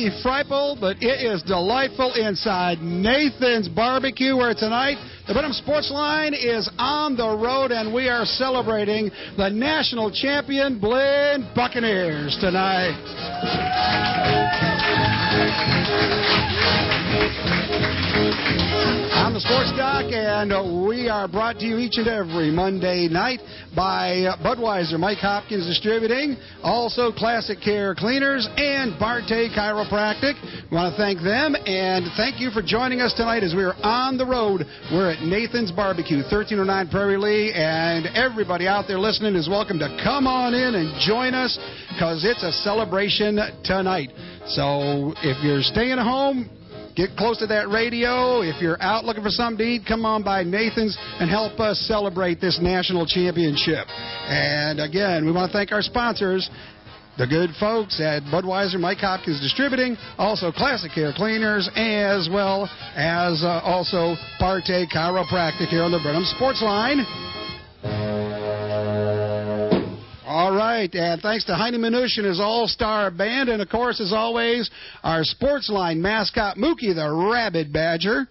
Ricky Freipel, but it is delightful inside Nathan's Barbecue, where tonight the Brenham Sports Line is on the road, and we are celebrating the national champion Blinn Buccaneers tonight. I'm the Sports Doc, and we are brought to you each and every Monday night by Budweiser, Mike Hopkins Distributing, also Classic Care Cleaners, and Barte Chiropractic. We want to thank them, and thank you for joining us tonight as we are on the road. We're at Nathan's Barbecue, 1309 Prairie Lea, and everybody out there listening is welcome to come on in and join us, because it's a celebration tonight. So if you're staying at home, get close to that radio. If you're out looking for something to eat, come on by Nathan's and help us celebrate this national championship. And again, we want to thank our sponsors, the good folks at Budweiser, Mike Hopkins Distributing, also Classic Care Cleaners, as well as also Barte Chiropractic here on the Brenham Sports Line. All right, and thanks to Heine Minush and his all-star band, and of course, as always, our Sports Line mascot, Mookie the Rabid Badger.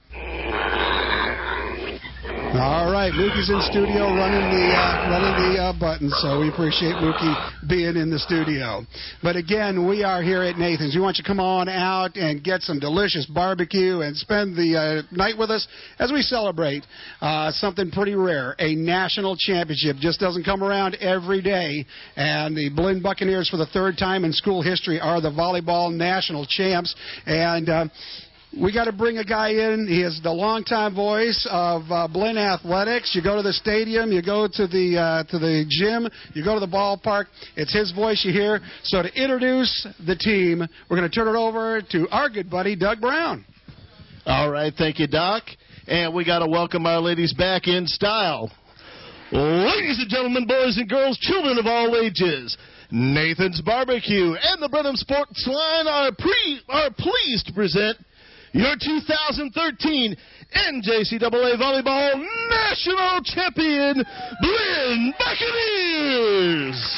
All right, Mookie's in studio running the buttons, so we appreciate Mookie being in the studio. But again, we are here at Nathan's. We want you to come on out and get some delicious barbecue and spend the night with us as we celebrate something pretty rare. A national championship just doesn't come around every day, and the Blinn Buccaneers, for the third time in school history, are the volleyball national champs. And we got to bring a guy in. He is the longtime voice of Blinn Athletics. You go to the stadium, you go to the gym, you go to the ballpark. It's his voice you hear. So to introduce the team, we're going to turn it over to our good buddy, Doug Brown. All right, thank you, Doc. And we got to welcome our ladies back in style. Ladies and gentlemen, boys and girls, children of all ages, Nathan's Barbecue and the Brenham Sports Line are pleased to present your 2013 NJCAA Volleyball National Champion, Blinn Buccaneers.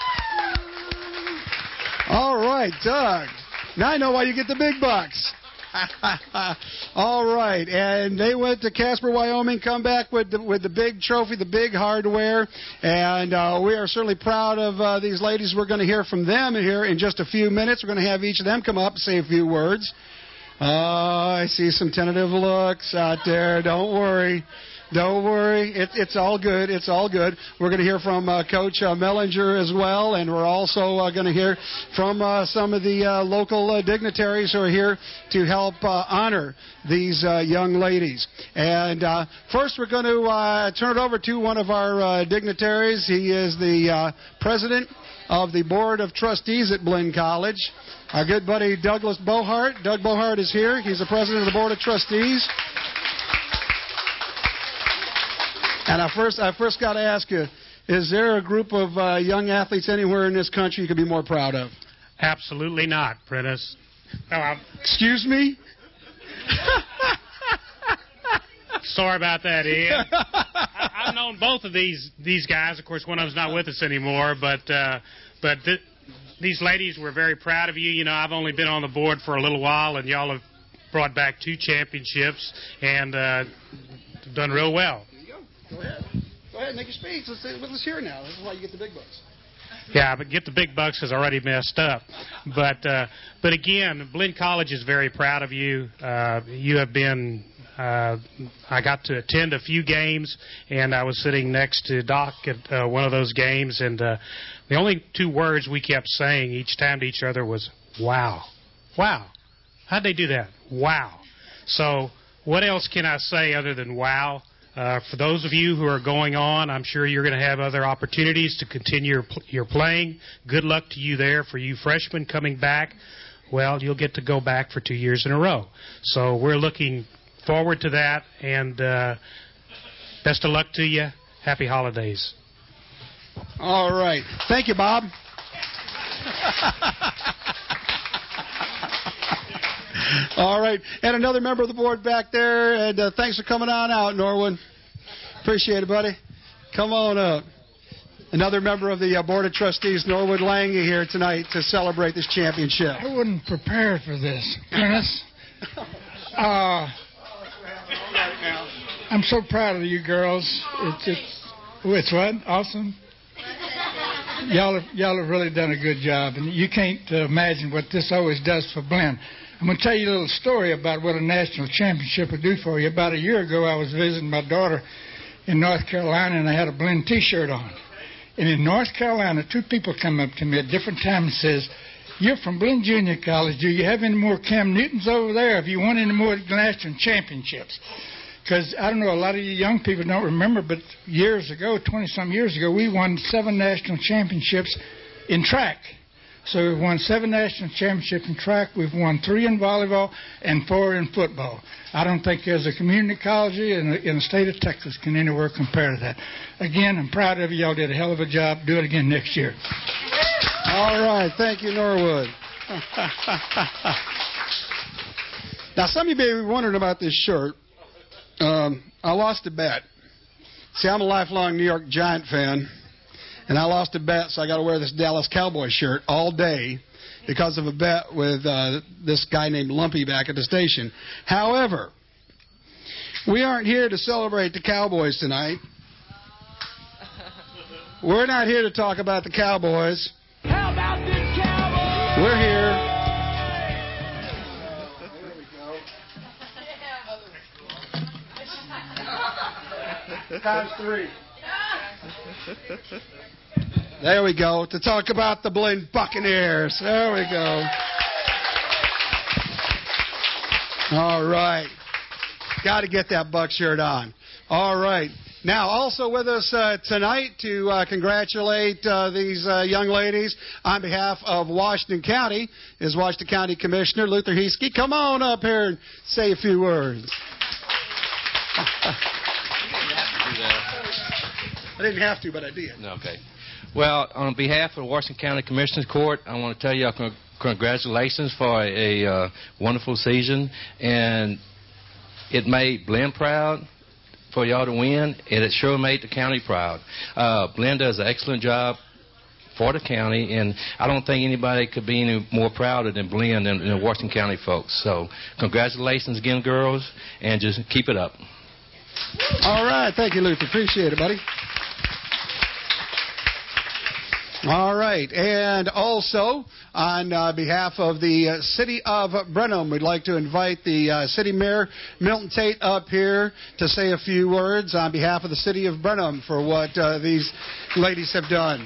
All right, Doug. Now I know why you get the big bucks. All right, and they went to Casper, Wyoming, come back with the big trophy, the big hardware, and we are certainly proud of these ladies. We're going to hear from them here in just a few minutes. We're going to have each of them come up and say a few words. Oh, I see some tentative looks out there. Don't worry. Don't worry. It's all good. It's all good. We're going to hear from Coach Mellinger as well, and we're also going to hear from some of the local dignitaries who are here to help honor these young ladies. And first we're going to turn it over to one of our dignitaries. He is the president of the Board of Trustees at Blinn College. Our good buddy Douglas Bohart. Doug Bohart is here. He's the president of the Board of Trustees. And I first got to ask you, is there a group of young athletes anywhere in this country you could be more proud of? Absolutely not, Prentice. Excuse me? Sorry about that, Ed. I've known both of these guys. Of course, one of them's not with us anymore, but these ladies were very proud of you. You know, I've only been on the board for a little while, and y'all have brought back 2 championships and done real well. There you go. Go ahead. Go ahead and make your speech. Let's hear it now. This is why you get the big bucks. Yeah, but get the big bucks is already messed up. But again, Blinn College is very proud of you. You have been. I got to attend a few games, and I was sitting next to Doc at one of those games, and the only 2 words we kept saying each time to each other was, wow. Wow. How'd they do that? Wow. So what else can I say other than wow? For those of you who are going on, I'm sure you're going to have other opportunities to continue your playing. Good luck to you there. For you freshmen coming back, well, you'll get to go back for 2 years in a row. So we're looking forward to that, and best of luck to you. Happy holidays. All right. Thank you, Bob. All right. And another member of the board back there, and thanks for coming on out, Norwin. Appreciate it, buddy. Come on up. another member of the Board of Trustees, Norwood Lange, here tonight to celebrate this championship. I wasn't prepared for this, Dennis. I'm so proud of you girls. It's what? Awesome. Y'all have really done a good job, and you can't imagine what this always does for Blinn. I'm going to tell you a little story about what a national championship would do for you. About a year ago, I was visiting my daughter in North Carolina, and I had a Blinn T-shirt on. And in North Carolina, two people come up to me at different times and says, "You're from Blinn Junior College. Do you have any more Cam Newtons over there? Have you won any more national championships?" Because, I don't know, a lot of you young people don't remember, but years ago, 20-some years ago, we won 7 national championships in track. So we've won 7 national championships in track. We've won 3 in volleyball and 4 in football. I don't think there's a community college in the state of Texas can anywhere compare to that. Again, I'm proud of you. Y'all did a hell of a job. Do it again next year. All right. Thank you, Norwood. Now, some of you may be wondering about this shirt. I lost a bet. See, I'm a lifelong New York Giant fan, and I lost a bet, so I got to wear this Dallas Cowboy shirt all day because of a bet with this guy named Lumpy back at the station. However, we aren't here to celebrate the Cowboys tonight. We're not here to talk about the Cowboys. How about this Cowboys? We're here. Times 3. There we go. To talk about the Blinn Buccaneers. There we go. All right. Got to get that Buck shirt on. All right. Now, also with us tonight to congratulate these young ladies on behalf of Washington County is Washington County Commissioner Luther Heesky. Come on up here and say a few words. I didn't have to, but I did. Okay. Well, on behalf of the Washington County Commissioners Court, I want to tell you congratulations for a wonderful season. And it made Blinn proud for y'all to win, and it sure made the county proud. Blinn does an excellent job for the county, and I don't think anybody could be any more prouder than Blinn and the Washington County folks. So congratulations again, girls, and just keep it up. All right. Thank you, Luther. Appreciate it, buddy. All right. And also, on behalf of the City of Brenham, we'd like to invite the City Mayor, Milton Tate, up here to say a few words on behalf of the City of Brenham for what these ladies have done.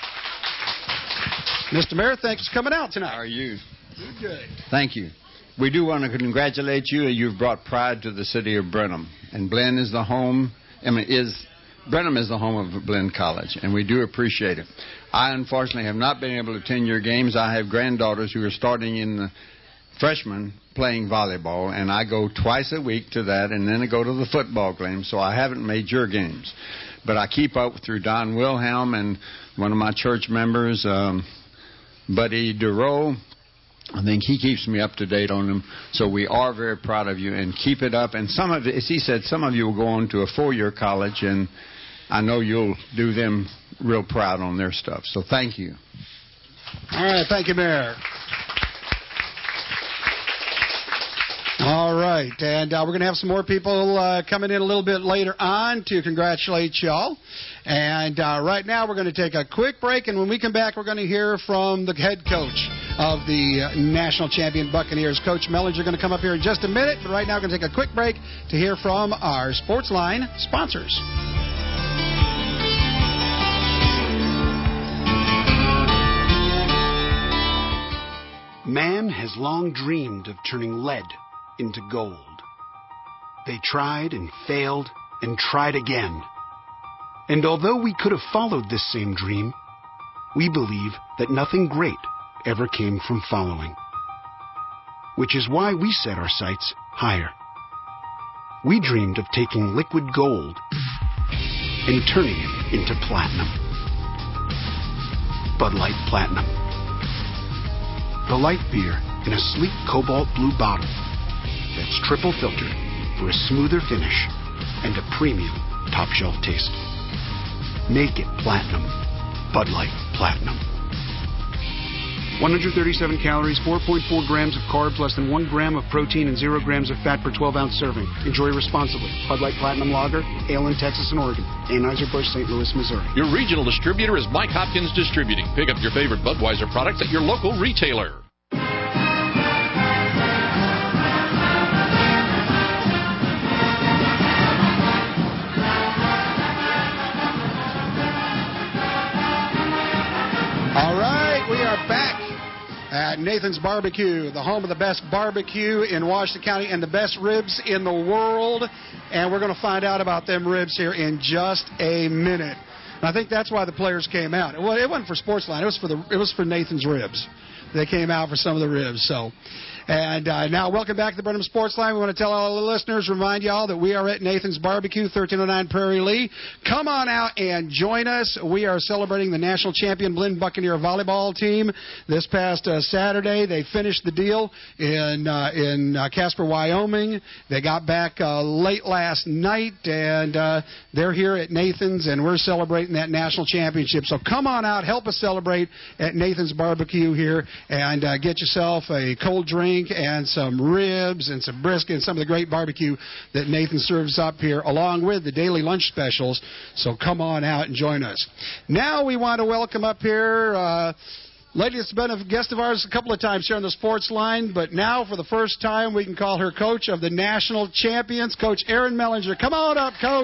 Mr. Mayor, thanks for coming out tonight. How are you? Good. Thank you. We do want to congratulate you. You've brought pride to the City of Brenham. And Blinn is the home, Brenham is the home of Blinn College, and we do appreciate it. I, unfortunately, have not been able to attend your games. I have granddaughters who are starting in the freshmen playing volleyball, and I go twice a week to that, and then I go to the football games, so I haven't made your games. But I keep up through Don Wilhelm and one of my church members, Buddy DeRoe. I think he keeps me up to date on them. So we are very proud of you, and keep it up. And some of, as he said, some of you will go on to a 4-year college, and I know you'll do them real proud on their stuff. So thank you. All right. Thank you, Mayor. All right. And we're going to have some more people coming in a little bit later on to congratulate y'all. And right now we're going to take a quick break, and when we come back, we're going to hear from the head coach of the national champion Buccaneers. Coach Mellinger is going to come up here in just a minute, but right now we're going to take a quick break to hear from our Sportsline sponsors. Man has long dreamed of turning lead into gold. They tried and failed and tried again. And although we could have followed this same dream, we believe that nothing great ever came from following. Which is why we set our sights higher. We dreamed of taking liquid gold and turning it into platinum. Bud Light Platinum. The light beer in a sleek cobalt blue bottle that's triple filtered for a smoother finish and a premium top shelf taste. Make it platinum Bud Light Platinum. 137 calories, 4.4 grams of carbs, less than 1 gram of protein, and 0 grams of fat per 12-ounce serving. Enjoy responsibly. Bud Light Platinum Lager, ale in Texas and Oregon. Anheuser-Busch, St. Louis, Missouri. Your regional distributor is Mike Hopkins Distributing. Pick up your favorite Budweiser products at your local retailer. All right, we are back at Nathan's Barbecue, the home of the best barbecue in Washington County and the best ribs in the world. And we're going to find out about them ribs here in just a minute. And I think that's why the players came out. Well, it wasn't for Sportsline. It was for Nathan's Ribs. They came out for some of the ribs. So, and now welcome back to the Burnham Sports Line. We want to tell all the listeners, remind y'all that we are at Nathan's Barbecue, 1309 Prairie Lea. Come on out and join us. We are celebrating the national champion Blinn Buccaneer volleyball team this past Saturday. They finished the deal in Casper, Wyoming. They got back late last night, and they're here at Nathan's, and we're celebrating that national championship. So come on out, help us celebrate at Nathan's Barbecue here, and get yourself a cold drink and some ribs and some brisket and some of the great barbecue that Nathan serves up here, along with the daily lunch specials. So come on out and join us. Now we want to welcome up here lady that's been a guest of ours a couple of times here on the Sports Line, but now for the first time we can call her coach of the national champions, Coach Erin Mellinger. Come on up, Coach.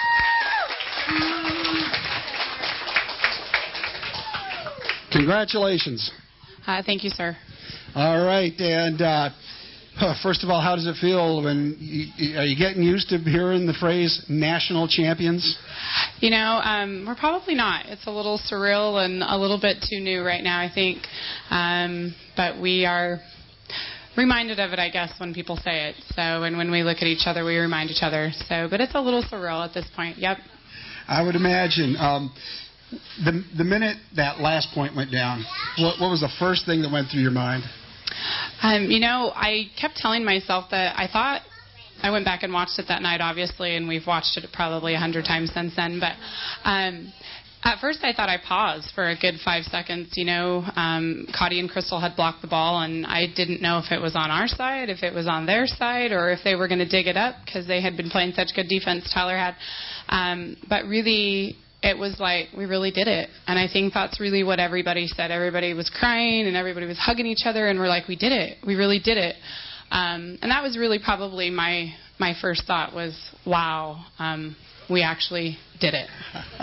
Congratulations. Thank you, sir. All right, and first of all, how does it feel when are you getting used to hearing the phrase national champions? You know, we're probably not. It's a little surreal and a little bit too new right now, I think. But we are reminded of it, I guess, when people say it. So, and when we look at each other, we remind each other. So, but it's a little surreal at this point. Yep. I would imagine. The minute that last point went down, what was the first thing that went through your mind? You know, I kept telling myself that I thought I went back and watched it that night, obviously, and we've watched it probably 100 times since then. But at first I thought I paused for a good 5 seconds. You know, Cotty and Crystal had blocked the ball, and I didn't know if it was on our side, if it was on their side, or if they were going to dig it up because they had been playing such good defense, Tyler had. But really, it was like we really did it. And I think that's really what everybody said. Everybody was crying and everybody was hugging each other, and we're like, we did it. We really did it. And that was really probably my first thought was, wow, we actually did it.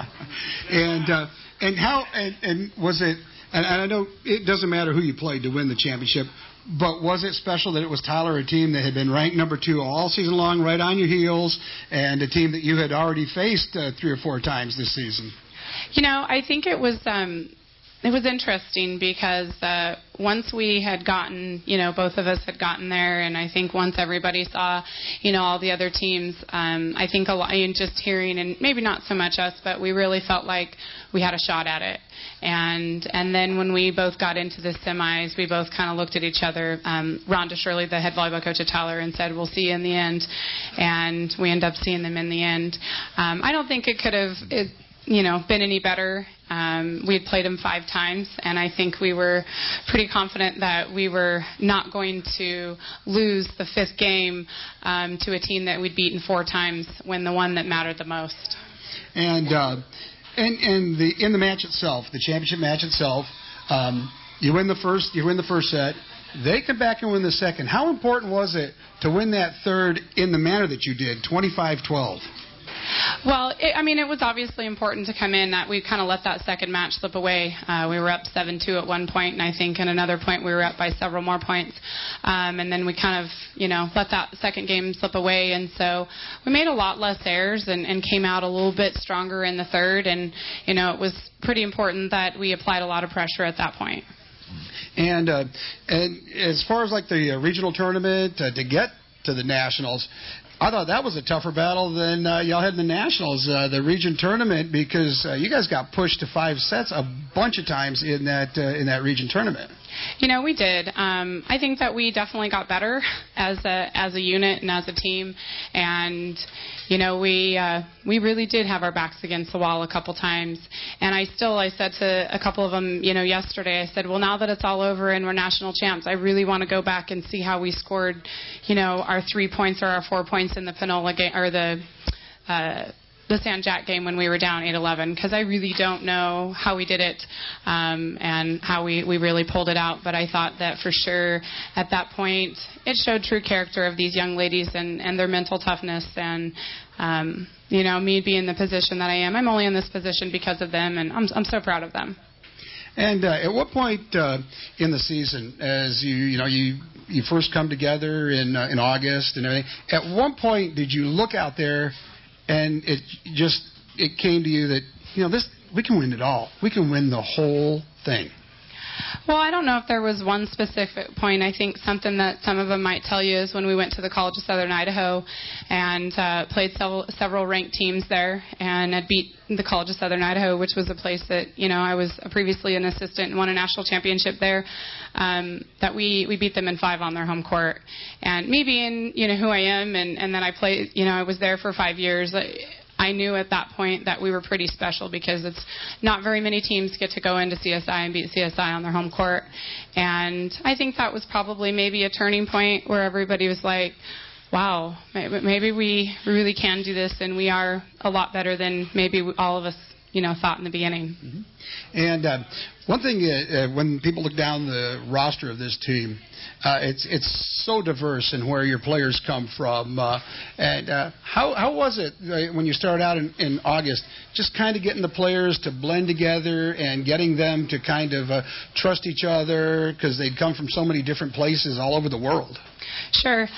And how and was it? And I know it doesn't matter who you played to win the championship, but was it special that it was Tyler, a team that had been ranked number 2 all season long, right on your heels, and a team that you had already faced 3 or 4 times this season? You know, I think it was interesting because once we had gotten, you know, both of us had gotten there, and I think once everybody saw, you know, all the other teams, I think a lot, and just hearing, and maybe not so much us, but we really felt like we had a shot at it. And then when we both got into the semis, we both kind of looked at each other. Rhonda Shirley, the head volleyball coach at Tyler, and said, we'll see you in the end. And we ended up seeing them in the end. I don't think it could have been any better. We had played them 5 times, and I think we were pretty confident that we were not going to lose the 5th game to a team that we'd beaten 4 times, when the one that mattered the most. And in the match itself, the championship match itself, you win the first set. They come back and win the second. How important was it to win that third in the manner that you did, 25-12? Well, it was obviously important to come in. That we kind of let that second match slip away. We were up 7-2 at one point, and I think at another point we were up by several more points. And then we kind of, let that second game slip away. And so we made a lot less errors and came out a little bit stronger in the third. And, it was pretty important that we applied a lot of pressure at that point. And as far as like the regional tournament to get to the Nationals, I thought that was a tougher battle than y'all had in the Nationals, the region tournament, because you guys got pushed to 5 sets a bunch of times in that region tournament. We did. I think that we definitely got better as a unit and as a team, and we really did have our backs against the wall a couple times. And I said to a couple of them, yesterday, I said, well, now that it's all over and we're national champs, I really want to go back and see how we scored, our 3 points or our 4 points in the Panola game or the San Jac game when we were down 8-11, because I really don't know how we did it and how we really pulled it out. But I thought that for sure at that point it showed true character of these young ladies and their mental toughness. And, me being in the position that I am, I'm only in this position because of them, and I'm so proud of them. And at what point in the season, as you first come together in August and everything, at what point did you look out there and it came to you that we can win it all. We can win the whole thing? Well, I don't know if there was one specific point. I think something that some of them might tell you is when we went to the College of Southern Idaho and played several ranked teams there and had beat the College of Southern Idaho, which was a place that, I was previously an assistant and won a national championship there, that we beat them in 5 on their home court. And me being, who I am, and then I played, I was there for 5 years, I knew at that point that we were pretty special because it's not very many teams get to go into CSI and beat CSI on their home court. And I think that was probably maybe a turning point where everybody was like, wow, maybe we really can do this, and we are a lot better than maybe all of us, thought in the beginning. Mm-hmm. And one thing, when people look down the roster of this team, it's so diverse in where your players come from. And how was it when you started out in August, just kind of getting the players to blend together and getting them to kind of trust each other because they'd come from so many different places all over the world? Sure.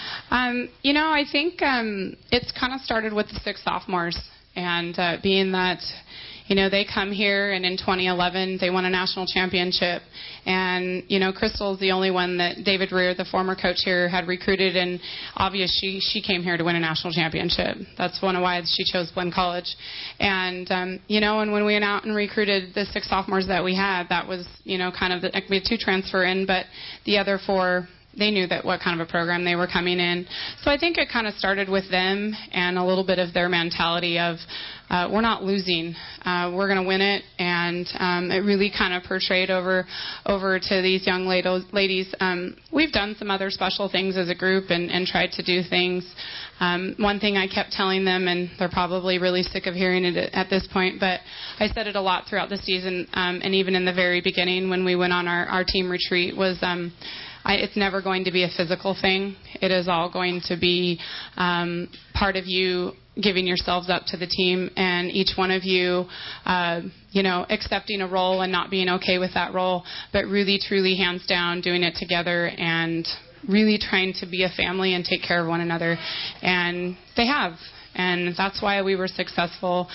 I think it's kind of started with the 6 sophomores, and being that they come here, and in 2011 they won a national championship. And, Crystal's the only one that David Rear, the former coach here, had recruited, and obviously she came here to win a national championship. That's one of why she chose Blinn College. And, and when we went out and recruited the 6 sophomores that we had, that was, kind of we had 2 transfer in, but the other 4, they knew that what kind of a program they were coming in. So I think it kind of started with them and a little bit of their mentality of we're not losing, we're going to win it, and it really kind of portrayed over to these young ladies. We've done some other special things as a group and tried to do things. One thing I kept telling them, and they're probably really sick of hearing it at this point, but I said it a lot throughout the season, and even in the very beginning when we went on our team retreat, was it's never going to be a physical thing. It is all going to be part of you giving yourselves up to the team, and each one of you, accepting a role and not being okay with that role, but really, truly, hands down, doing it together and really trying to be a family and take care of one another. And they have, and that's why we were successful.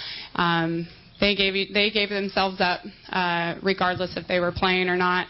They gave themselves up, regardless if they were playing or not.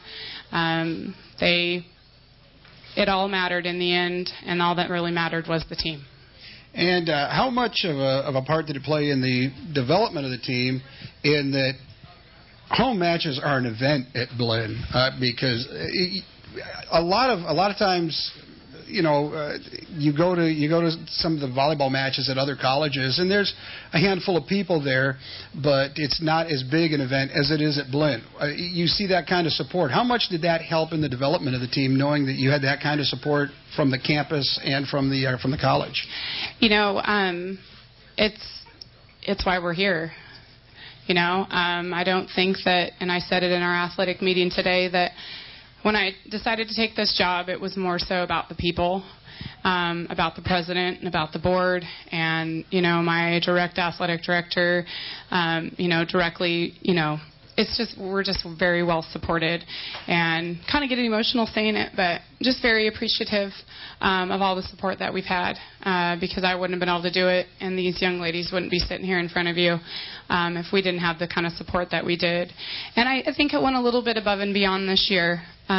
It all mattered in the end, and all that really mattered was the team. And how much of a part did it play in the development of the team, in that home matches are an event at Blinn? Because a lot of times, you go to some of the volleyball matches at other colleges, and there's a handful of people there, but it's not as big an event as it is at Blinn. You see that kind of support. How much did that help in the development of the team, knowing that you had that kind of support from the campus and from the college? It's why we're here. I don't think that, and I said it in our athletic meeting today, that when I decided to take this job, it was more so about the people, about the president and about the board, and my direct athletic director, directly, we're just very well supported, and kind of getting emotional saying it, but just very appreciative of all the support that we've had, because I wouldn't have been able to do it, and these young ladies wouldn't be sitting here in front of you if we didn't have the kind of support that we did. And I think it went a little bit above and beyond this year.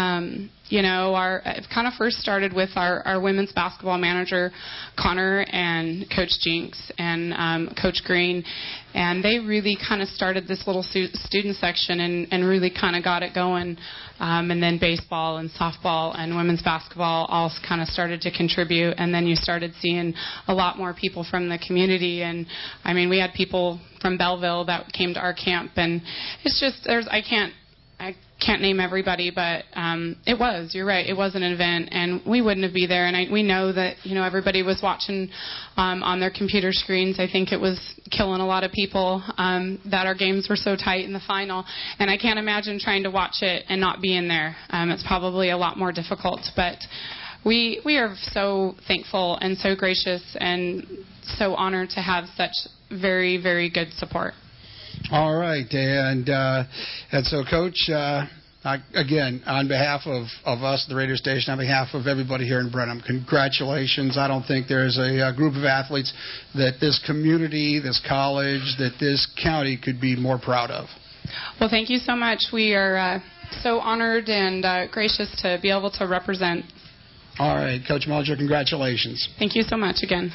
It kind of first started with our women's basketball manager, Connor, and Coach Jinks and Coach Green, and they really kind of started this little student section and really kind of got it going. And then baseball and softball and women's basketball all kind of started to contribute, and then you started seeing a lot more people from the community. And I mean, we had people from Belleville that came to our camp, and it's just I can't name everybody, but you're right, it was an event, and we wouldn't be there. And we know that everybody was watching on their computer screens. I think it was killing a lot of people that our games were so tight in the final, and I can't imagine trying to watch it and not being there. It's probably a lot more difficult, but we are so thankful and so gracious and so honored to have such very, very good support. All right, and so, Coach, again, on behalf of us, the radio station, on behalf of everybody here in Brenham, congratulations. I don't think there's a group of athletes that this community, this college, that this county could be more proud of. Well, thank you so much. We are so honored and gracious to be able to represent. All right, Coach Mulger, congratulations. Thank you so much again.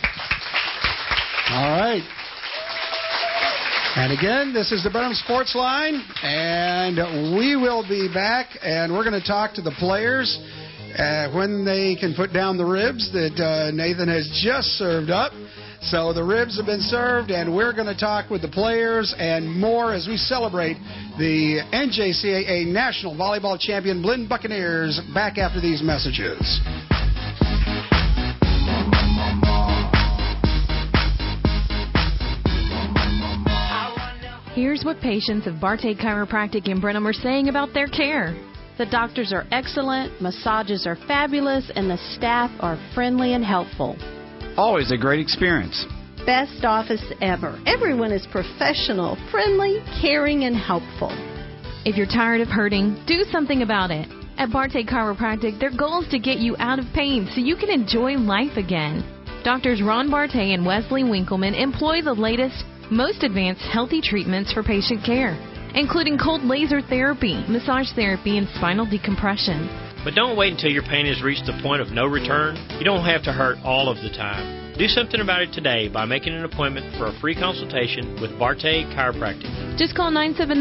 All right. And again, this is the Brenham Sports Line, and we will be back, and we're going to talk to the players when they can put down the ribs that Nathan has just served up. So the ribs have been served, and we're going to talk with the players and more as we celebrate the NJCAA National Volleyball Champion Blinn Buccaneers back after these messages. Here's what patients of Bartay Chiropractic in Brenham are saying about their care. The doctors are excellent, massages are fabulous, and the staff are friendly and helpful. Always a great experience. Best office ever. Everyone is professional, friendly, caring, and helpful. If you're tired of hurting, do something about it. At Bartay Chiropractic, their goal is to get you out of pain so you can enjoy life again. Doctors Ron Bartay and Wesley Winkleman employ the latest, most advanced healthy treatments for patient care, including cold laser therapy, massage therapy, and spinal decompression. But don't wait until your pain has reached the point of no return. You don't have to hurt all of the time. Do something about it today by making an appointment for a free consultation with Bartay Chiropractic. Just call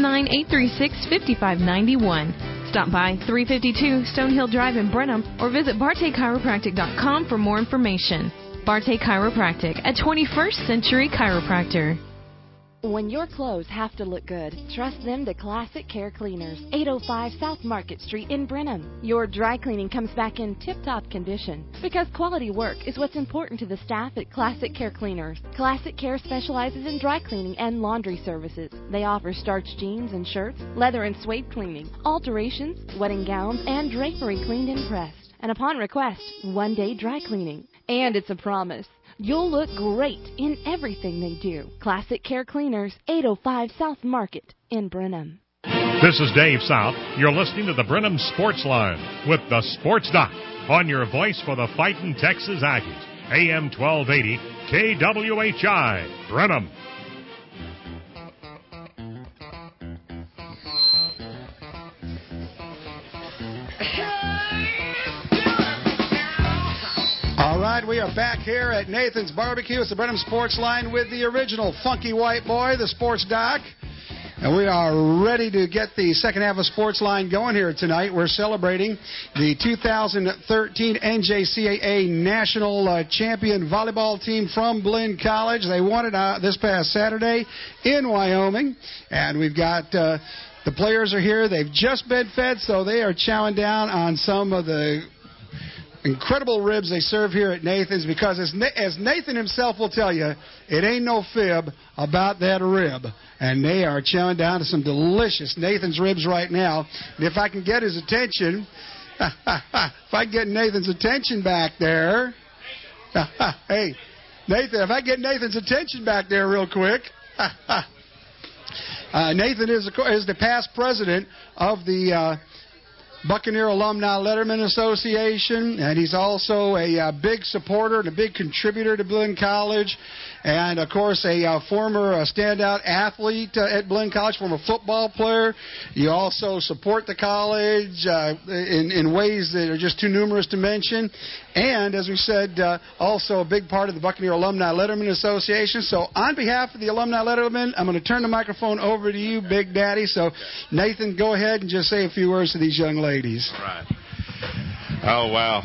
979-836-5591. Stop by 352 Stonehill Drive in Brenham or visit BartayChiropractic.com for more information. Bartay Chiropractic, a 21st century chiropractor. When your clothes have to look good, trust them to Classic Care Cleaners, 805 South Market Street in Brenham. Your dry cleaning comes back in tip-top condition because quality work is what's important to the staff at Classic Care Cleaners. Classic Care specializes in dry cleaning and laundry services. They offer starched jeans and shirts, leather and suede cleaning, alterations, wedding gowns, and drapery cleaned and pressed. And upon request, one-day dry cleaning. And it's a promise. You'll look great in everything they do. Classic Care Cleaners, 805 South Market in Brenham. This is Dave South. You're listening to the Brenham Sports Line with the Sports Doc on your voice for the fighting Texas Aggies. AM 1280, KWHI, Brenham. All right, we are back here at Nathan's Barbecue. It's the Brenham Sports Line with the original funky white boy, the Sports Doc. And we are ready to get the second half of Sports Line going here tonight. We're celebrating the 2013 NJCAA National Champion Volleyball team from Blinn College. They won it this past Saturday in Wyoming. And we've got the players are here. They've just been fed, so they are chowing down on some of the incredible ribs they serve here at Nathan's, because as Nathan himself will tell you, it ain't no fib about that rib. And they are chowing down to some delicious Nathan's ribs right now. And if I can get his attention, if I get Nathan's attention back there, hey, Nathan, if I get Nathan's attention back there real quick. Nathan is the past president of the Buccaneer Alumni Letterman Association, and he's also a big supporter and a big contributor to Blinn College, and, of course, a former standout athlete at Blinn College, former football player. You also support the college in ways that are just too numerous to mention. And, as we said, also a big part of the Buccaneer Alumni Letterman Association. So on behalf of the Alumni Letterman, I'm going to turn the microphone over to you, Big Daddy. So, Nathan, go ahead and just say a few words to these young ladies. Right. Oh, wow.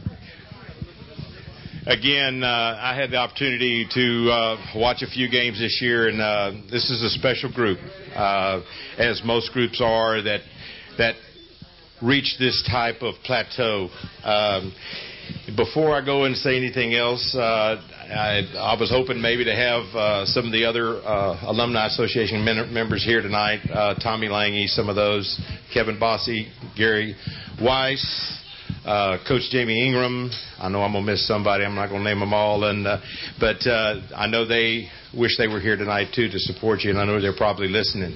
Again, I had the opportunity to watch a few games this year, and this is a special group, as most groups are that reach this type of plateau. Before I go and say anything else, I was hoping maybe to have some of the other Alumni Association members here tonight, Tommy Lange, some of those, Kevin Bossy, Gary Weiss, Coach Jamie Ingram. I know I'm going to miss somebody. I'm not going to name them all. But I know they wish they were here tonight, too, to support you, and I know they're probably listening.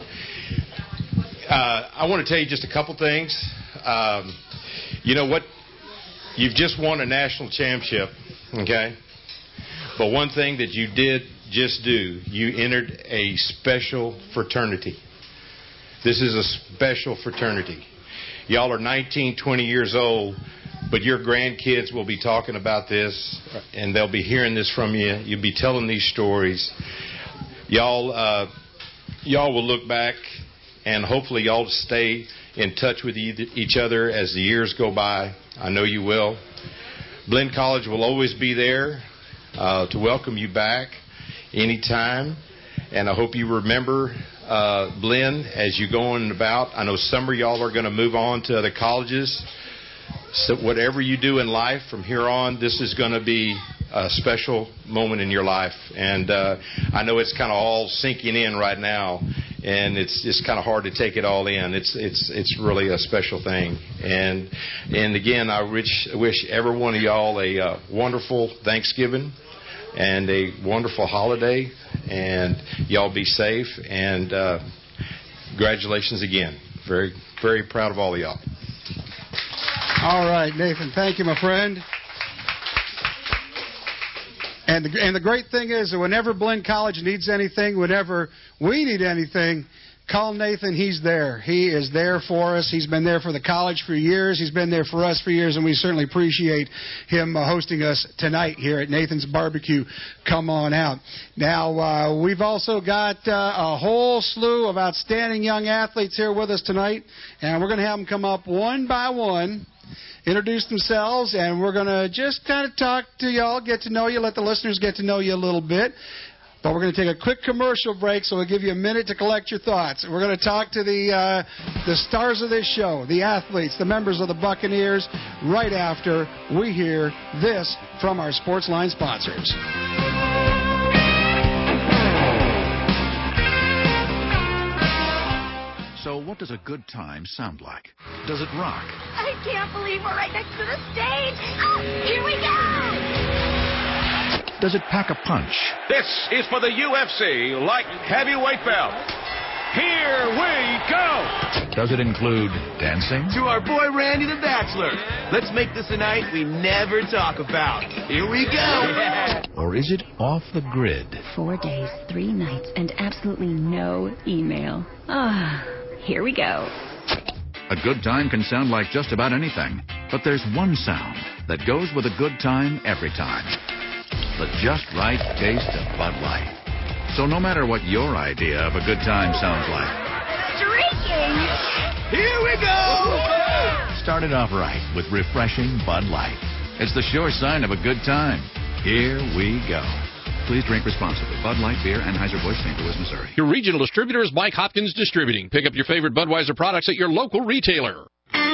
I want to tell you just a couple things. You know what? You've just won a national championship, okay? But one thing that you did just do, you entered a special fraternity. This is a special fraternity. Y'all are 19, 20 years old, but your grandkids will be talking about this, and they'll be hearing this from you. You'll be telling these stories. Y'all will look back, and hopefully y'all stay in touch with each other as the years go by. I know you will. Blinn College will always be there to welcome you back anytime, and I hope you remember Blinn as you go on about. I know some of y'all are going to move on to other colleges. So whatever you do in life from here on, this is going to be a special moment in your life. And I know it's kind of all sinking in right now, and it's just kind of hard to take it all in. It's really a special thing. And again, I wish every one of y'all a wonderful Thanksgiving and a wonderful holiday, and y'all be safe, and congratulations again. Very, very proud of all of y'all. All right, Nathan, thank you, my friend. And the great thing is that whenever Blinn College needs anything, whenever we need anything, call Nathan. He's there. He is there for us. He's been there for the college for years. He's been there for us for years, and we certainly appreciate him hosting us tonight here at Nathan's Barbecue. Come on out. Now, we've also got a whole slew of outstanding young athletes here with us tonight, and we're going to have them come up one by one, introduce themselves, and we're going to just kind of talk to y'all, get to know you, let the listeners get to know you a little bit. But we're going to take a quick commercial break, so we'll give you a minute to collect your thoughts. We're going to talk to the stars of this show, the athletes, the members of the Buccaneers, right after we hear this from our Sportsline sponsors. So what does a good time sound like? Does it rock? I can't believe we're right next to the stage. Oh, here we go. Does it pack a punch? This is for the UFC Light Heavyweight Belt. Here we go. Does it include dancing? To our boy Randy the Bachelor. Let's make this a night we never talk about. Here we go. Yeah. Or is it off the grid? 4 days, 3 nights, and absolutely no email. Here we go. A good time can sound like just about anything, but there's one sound that goes with a good time every time. The just right taste of Bud Light. So no matter what your idea of a good time sounds like, Drinking. Here we go. Start it off right with refreshing Bud Light. It's the sure sign of a good time. Here we go. Please drink responsibly. Bud Light Beer, Anheuser-Busch, St. Louis, Missouri. Your regional distributor is Mike Hopkins Distributing. Pick up your favorite Budweiser products at your local retailer.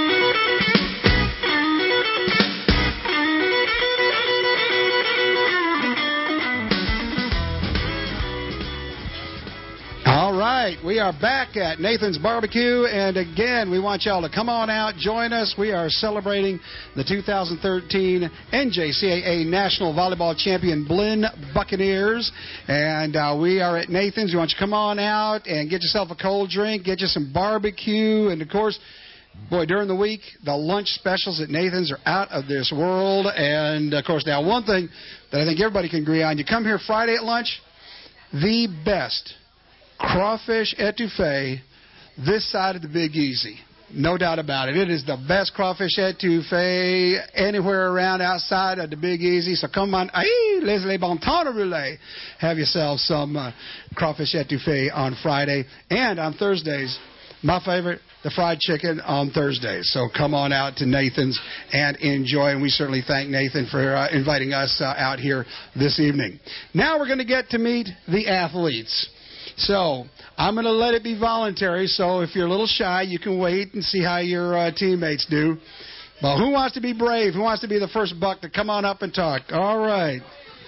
All right, we are back at Nathan's Barbecue, and again, we want y'all to come on out, join us. We are celebrating the 2013 NJCAA National Volleyball Champion Blinn Buccaneers, and we are at Nathan's. We want you to come on out and get yourself a cold drink, get you some barbecue, and of course, Boy, during the week, the lunch specials at Nathan's are out of this world. And, of course, now one thing that I think everybody can agree on, you come here Friday at lunch, the best crawfish etouffee this side of the Big Easy. No doubt about it. It is the best crawfish etouffee anywhere around outside of the Big Easy. So come on, les bon temps de rouler. Have yourself some crawfish etouffee on Friday. And on Thursdays, my favorite, the fried chicken on Thursdays. So come on out to Nathan's and enjoy. And we certainly thank Nathan for inviting us out here this evening. Now we're going to get to meet the athletes. So I'm going to let it be voluntary, so if you're a little shy, you can wait and see how your teammates do. But who wants to be brave? Who wants to be the first buck to come on up and talk? All right.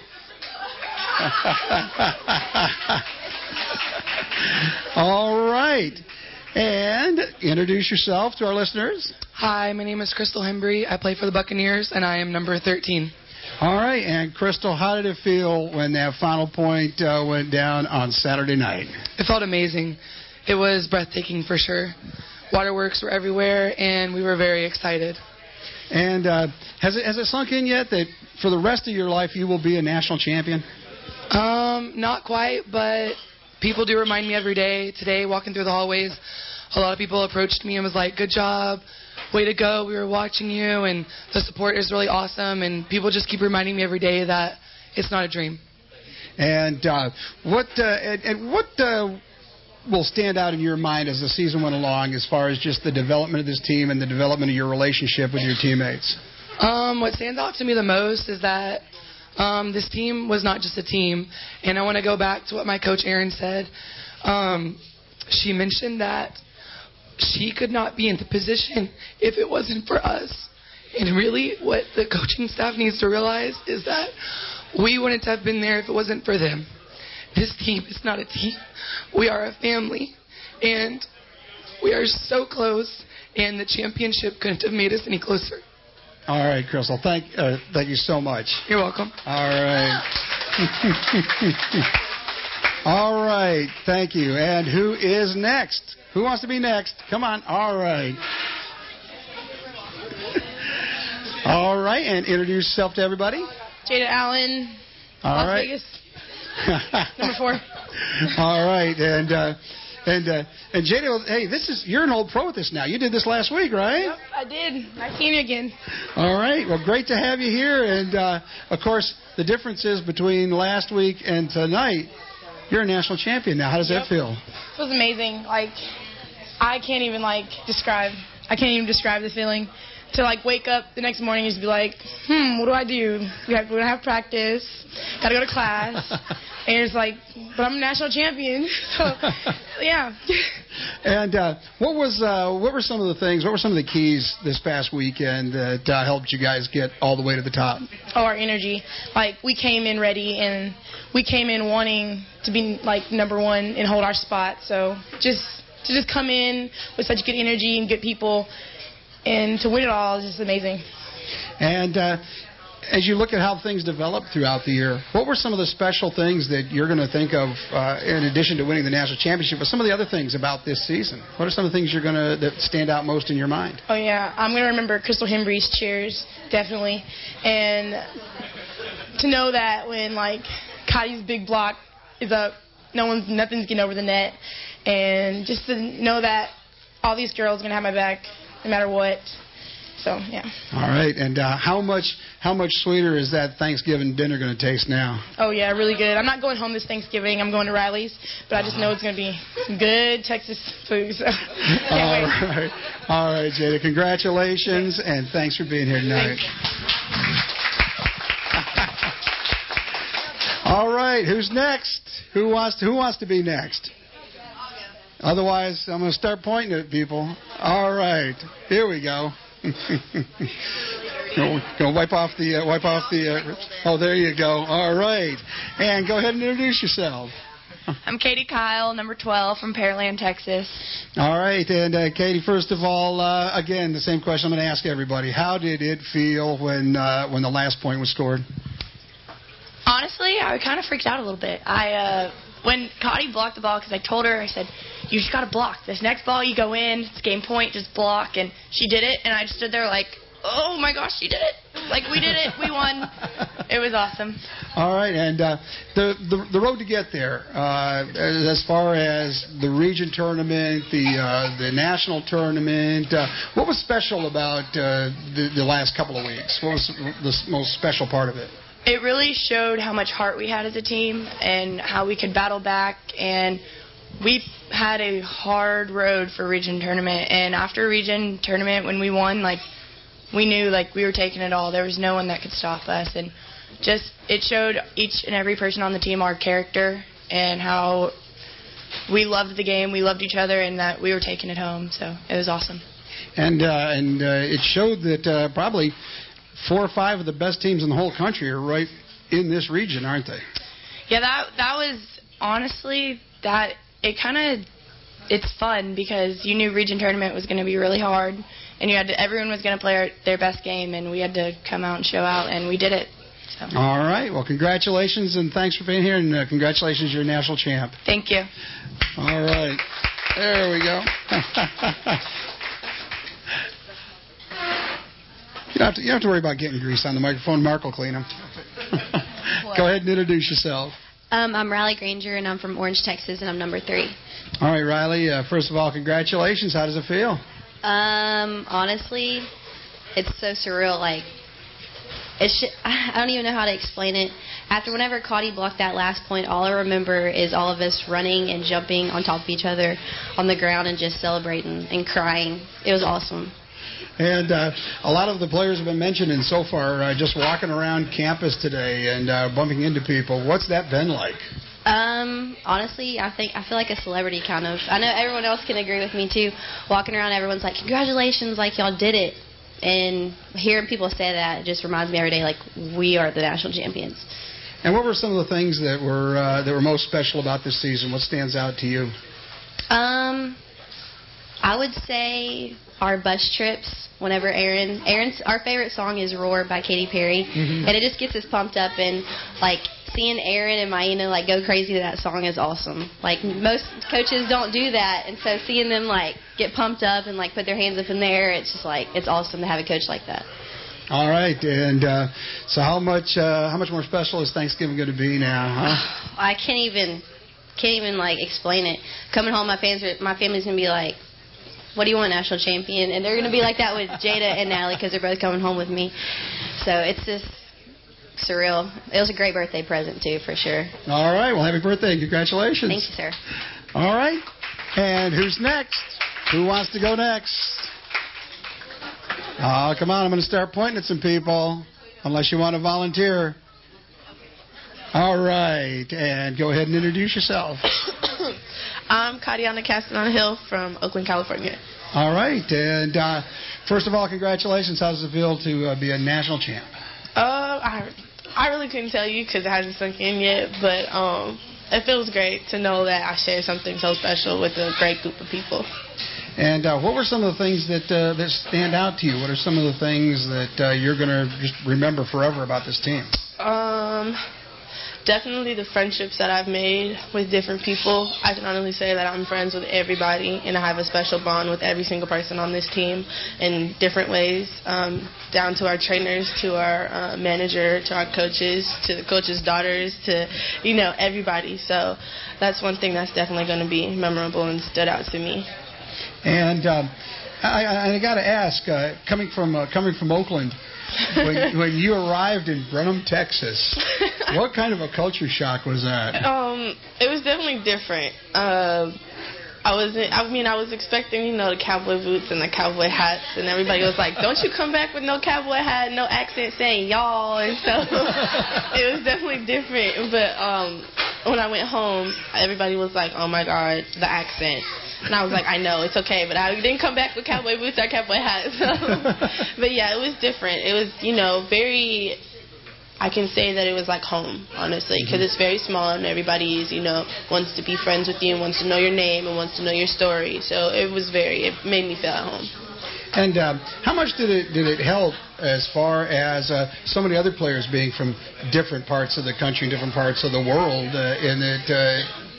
All right. And introduce yourself to our listeners. Hi, my name is Crystal Hembry. I play for the Buccaneers, and I am number 13. All right, and Crystal, how did it feel when that final point went down on Saturday night? It felt amazing. It was breathtaking for sure. Waterworks were everywhere, and we were very excited. And has it sunk in yet that for the rest of your life you will be a national champion? Not quite, but people do remind me every day. Today, walking through the hallways, a lot of people approached me and was like, "Good job. Way to go, we were watching you," and the support is really awesome, and people just keep reminding me every day that it's not a dream. And what will stand out in your mind as the season went along as far as just the development of this team and the development of your relationship with your teammates? What stands out to me the most is that this team was not just a team, and I want to go back to what my coach Erin said. She mentioned that she could not be in the position if it wasn't for us. And really what the coaching staff needs to realize is that we wouldn't have been there if it wasn't for them. This team is not a team. We are a family. And we are so close, and the championship couldn't have made us any closer. All right, Crystal. Thank you so much. You're welcome. All right. All right. Thank you. And who is next? Who wants to be next? Come on. All right. All right. And introduce yourself to everybody. Jada Allen, Las Vegas. Number 4. All right. And Jada, hey, you're an old pro at this now. You did this last week, right? Yep, I did. I seen you again. All right. Well, great to have you here. And, of course, the difference is between last week and tonight, you're a national champion now. How does that feel? It was amazing. I can't even describe the feeling. To wake up the next morning and just be like, what do I do? We're gonna have practice. Gotta go to class. And it's like, but I'm a national champion. So, yeah. And what were some of the things? What were some of the keys this past weekend that helped you guys get all the way to the top? Oh, our energy. We came in ready, and we came in wanting to be number one and hold our spot. So to come in with such good energy and good people, and to win it all is just amazing. And as you look at how things developed throughout the year, what were some of the special things that you're going to think of in addition to winning the national championship, but some of the other things about this season? What are some of the things that stand out most in your mind? Oh, yeah. I'm going to remember Crystal Hembry's cheers, definitely. And to know that when, Cotty's big block is up, nothing's getting over the net. And just to know that all these girls are going to have my back no matter what. So, yeah. All right. And how much sweeter is that Thanksgiving dinner going to taste now? Oh, yeah, really good. I'm not going home this Thanksgiving. I'm going to Riley's. But I just know it's going to be some good Texas food. So All right, Jada. Congratulations, and thanks for being here tonight. All right. Who's next? Who wants to be next? Otherwise, I'm going to start pointing at people. All right. Here we go. Go wipe off the. Oh, there you go. All right. And go ahead and introduce yourself. I'm Katie Kyle, number 12 from Pearland, Texas. All right. And Katie, first of all, again, the same question I'm going to ask everybody. How did it feel when the last point was scored? Honestly, I kind of freaked out a little bit. When Cotty blocked the ball, because I told her, I said, you just got to block. This next ball, you go in, it's game point, just block. And she did it, and I just stood there like, oh, my gosh, she did it. Like, we did it. We won. It was awesome. All right, and the road to get there, as far as the region tournament, the national tournament, what was special about the last couple of weeks? What was the most special part of it? It really showed how much heart we had as a team and how we could battle back. And we had a hard road for region tournament. And after region tournament, when we won, like, we knew like we were taking it all. There was no one that could stop us. And just it showed each and every person on the team our character and how we loved the game, we loved each other, and that we were taking it home. So it was awesome. And it showed that probably 4 or 5 of the best teams in the whole country are right in this region, aren't they? Yeah, that was honestly that it kind of it's fun because you knew region tournament was going to be really hard, and everyone was going to play their best game, and we had to come out and show out, and we did it. So. All right. Well, congratulations, and thanks for being here, and congratulations, you're a national champ. Thank you. All right. There we go. You don't have to worry about getting grease on the microphone. Mark will clean them. Go ahead and introduce yourself. I'm Riley Granger, and I'm from Orange, Texas, and I'm number 3. All right, Riley. First of all, congratulations. How does it feel? Honestly, it's so surreal. Like, I don't even know how to explain it. Whenever Cotty blocked that last point, all I remember is all of us running and jumping on top of each other on the ground and just celebrating and crying. It was awesome. And a lot of the players have been mentioning so far just walking around campus today and bumping into people. What's that been like? Honestly, I feel like a celebrity kind of. I know everyone else can agree with me too. Walking around, everyone's like, "Congratulations! Like y'all did it." And hearing people say that, it just reminds me every day, like we are the national champions. And what were some of the things that were most special about this season? What stands out to you? I would say our bus trips. Whenever our favorite song is "Roar" by Katy Perry, and it just gets us pumped up. And like seeing Aaron and Maina like go crazy to that song is awesome. Like most coaches don't do that, and so seeing them like get pumped up and like put their hands up in the air, it's just like it's awesome to have a coach like that. All right, and so how much more special is Thanksgiving going to be now, huh? I can't even like explain it. Coming home, my family's gonna be like, "What do you want, national champion?" And they're going to be like that with Jada and Natalie because they're both coming home with me. So it's just surreal. It was a great birthday present, too, for sure. All right. Well, happy birthday. Congratulations. Thank you, sir. All right. And who's next? Who wants to go next? Oh, come on. I'm going to start pointing at some people, unless you want to volunteer. All right. And go ahead and introduce yourself. I'm Katiana Castellano Hill from Oakland, California. All right. And first of all, congratulations. How does it feel to be a national champ? I really couldn't tell you because it hasn't sunk in yet, but it feels great to know that I shared something so special with a great group of people. And what were some of the things that stand out to you? What are some of the things that you're going to just remember forever about this team? Definitely the friendships that I've made with different people. I can honestly say that I'm friends with everybody, and I have a special bond with every single person on this team in different ways, down to our trainers, to our manager, to our coaches, to the coaches' daughters, to, everybody. So that's one thing that's definitely going to be memorable and stood out to me. And I got to ask, coming from Oakland, when you arrived in Brenham, Texas, what kind of a culture shock was that? It was definitely different. I was expecting, the cowboy boots and the cowboy hats, and everybody was like, "Don't you come back with no cowboy hat, no accent saying y'all," and so it was definitely different. But when I went home, everybody was like, "Oh my God, the accent." And I was like, I know, it's okay, but I didn't come back with cowboy boots or cowboy hats. So. But yeah, it was different. It was, very, I can say that it was like home, honestly, because it's very small and everybody is, wants to be friends with you and wants to know your name and wants to know your story. So it made me feel at home. And how much did it help as far as so many other players being from different parts of the country, different parts of the world, in that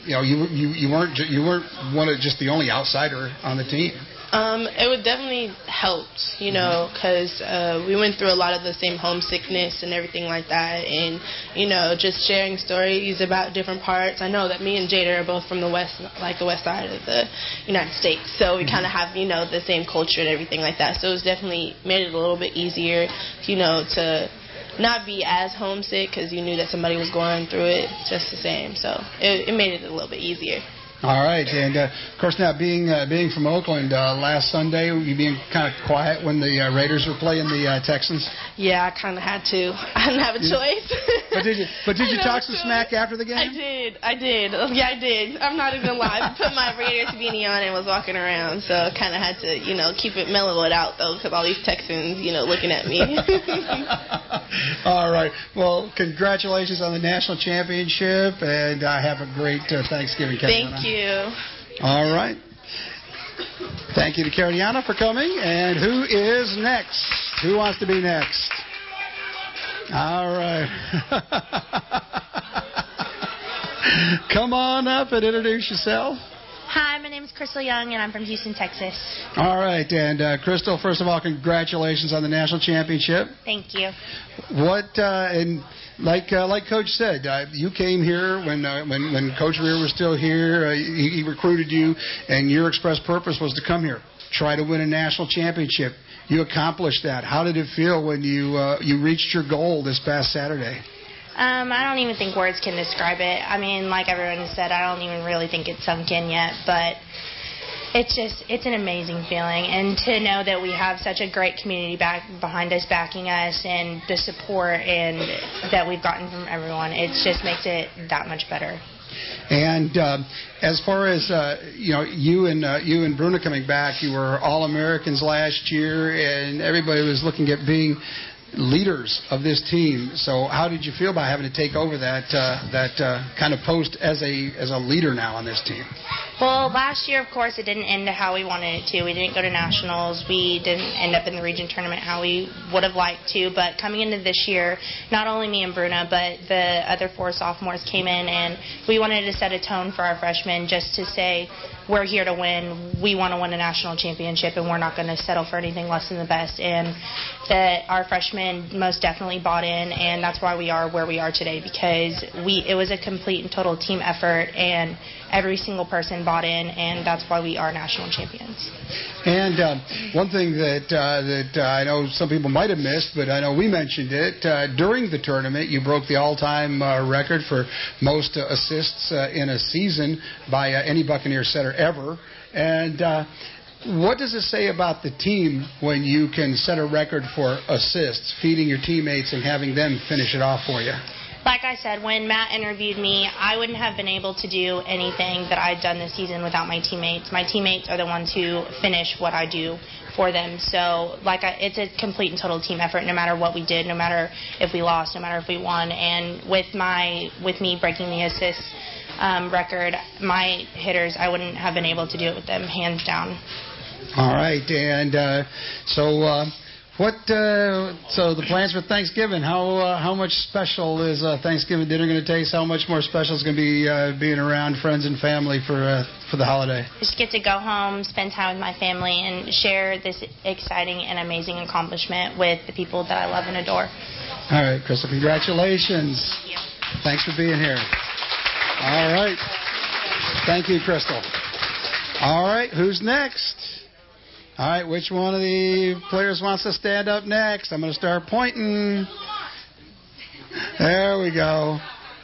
you weren't just the only outsider on the team. It would definitely help, because we went through a lot of the same homesickness and everything like that, and just sharing stories about different parts. I know that me and Jada are both from the west side of the United States, so we kind of have the same culture and everything like that. So it's definitely made it a little bit easier, to not be as homesick because you knew that somebody was going through it just the same. So it made it a little bit easier. All right, and of course now being from Oakland, last Sunday you being kind of quiet when the Raiders were playing the Texans. Yeah, I kind of had to. I didn't have a choice. But did you talk some smack after the game? I did. Yeah, I did. I'm not even gonna lie. I put my Raiders beanie on and was walking around, so I kind of had to, keep it mellowed out though, because all these Texans, looking at me. All right. Well, congratulations on the national championship, and have a great Thanksgiving, Carolina. Thank you. All right. Thank you to Carolina for coming. And who is next? Who wants to be next? All right. Come on up and introduce yourself. Hi, my name is Crystal Young, and I'm from Houston, Texas. All right, and Crystal, first of all, congratulations on the national championship. Thank you. And like Coach said, you came here when Coach Rear was still here. He recruited you, and your express purpose was to come here, try to win a national championship. You accomplished that. How did it feel when you reached your goal this past Saturday? I don't even think words can describe it. I mean, like everyone said, I don't even really think it's sunk in yet, but it's an amazing feeling. And to know that we have such a great community behind us, backing us, and the support and that we've gotten from everyone, it just makes it that much better. And as far as you and Bruna coming back, you were All-Americans last year, and everybody was looking at being leaders of this team. So how did you feel about having to take over that kind of post as a leader now on this team? Well, last year, of course, it didn't end how we wanted it to. We didn't go to nationals. We didn't end up in the region tournament how we would have liked to. But coming into this year, not only me and Bruna, but the other 4 sophomores came in, and we wanted to set a tone for our freshmen just to say, we're here to win. We want to win a national championship, and we're not going to settle for anything less than the best. And that our freshmen most definitely bought in, and that's why we are where we are today, because it was a complete and total team effort, and every single person bought in, and that's why we are national champions. And one thing that I know some people might have missed, but I know we mentioned it, during the tournament, you broke the all-time record for most assists in a season by any Buccaneer setter ever. And what does it say about the team when you can set a record for assists, feeding your teammates and having them finish it off for you? Like I said, when Matt interviewed me, I wouldn't have been able to do anything that I'd done this season without my teammates. My teammates are the ones who finish what I do for them. So it's a complete and total team effort no matter what we did, no matter if we lost, no matter if we won. And with me breaking the assists record, my hitters, I wouldn't have been able to do it with them, hands down. All right. And so the plans for Thanksgiving, how much special is Thanksgiving dinner going to taste? How much more special is going to be being around friends and family for the holiday? Just get to go home, spend time with my family, and share this exciting and amazing accomplishment with the people that I love and adore. All right, Crystal, congratulations. Thank you. Thanks for being here. All right. Thank you, Crystal. All right, who's next? All right, which one of the players wants to stand up next? I'm going to start pointing. There we go.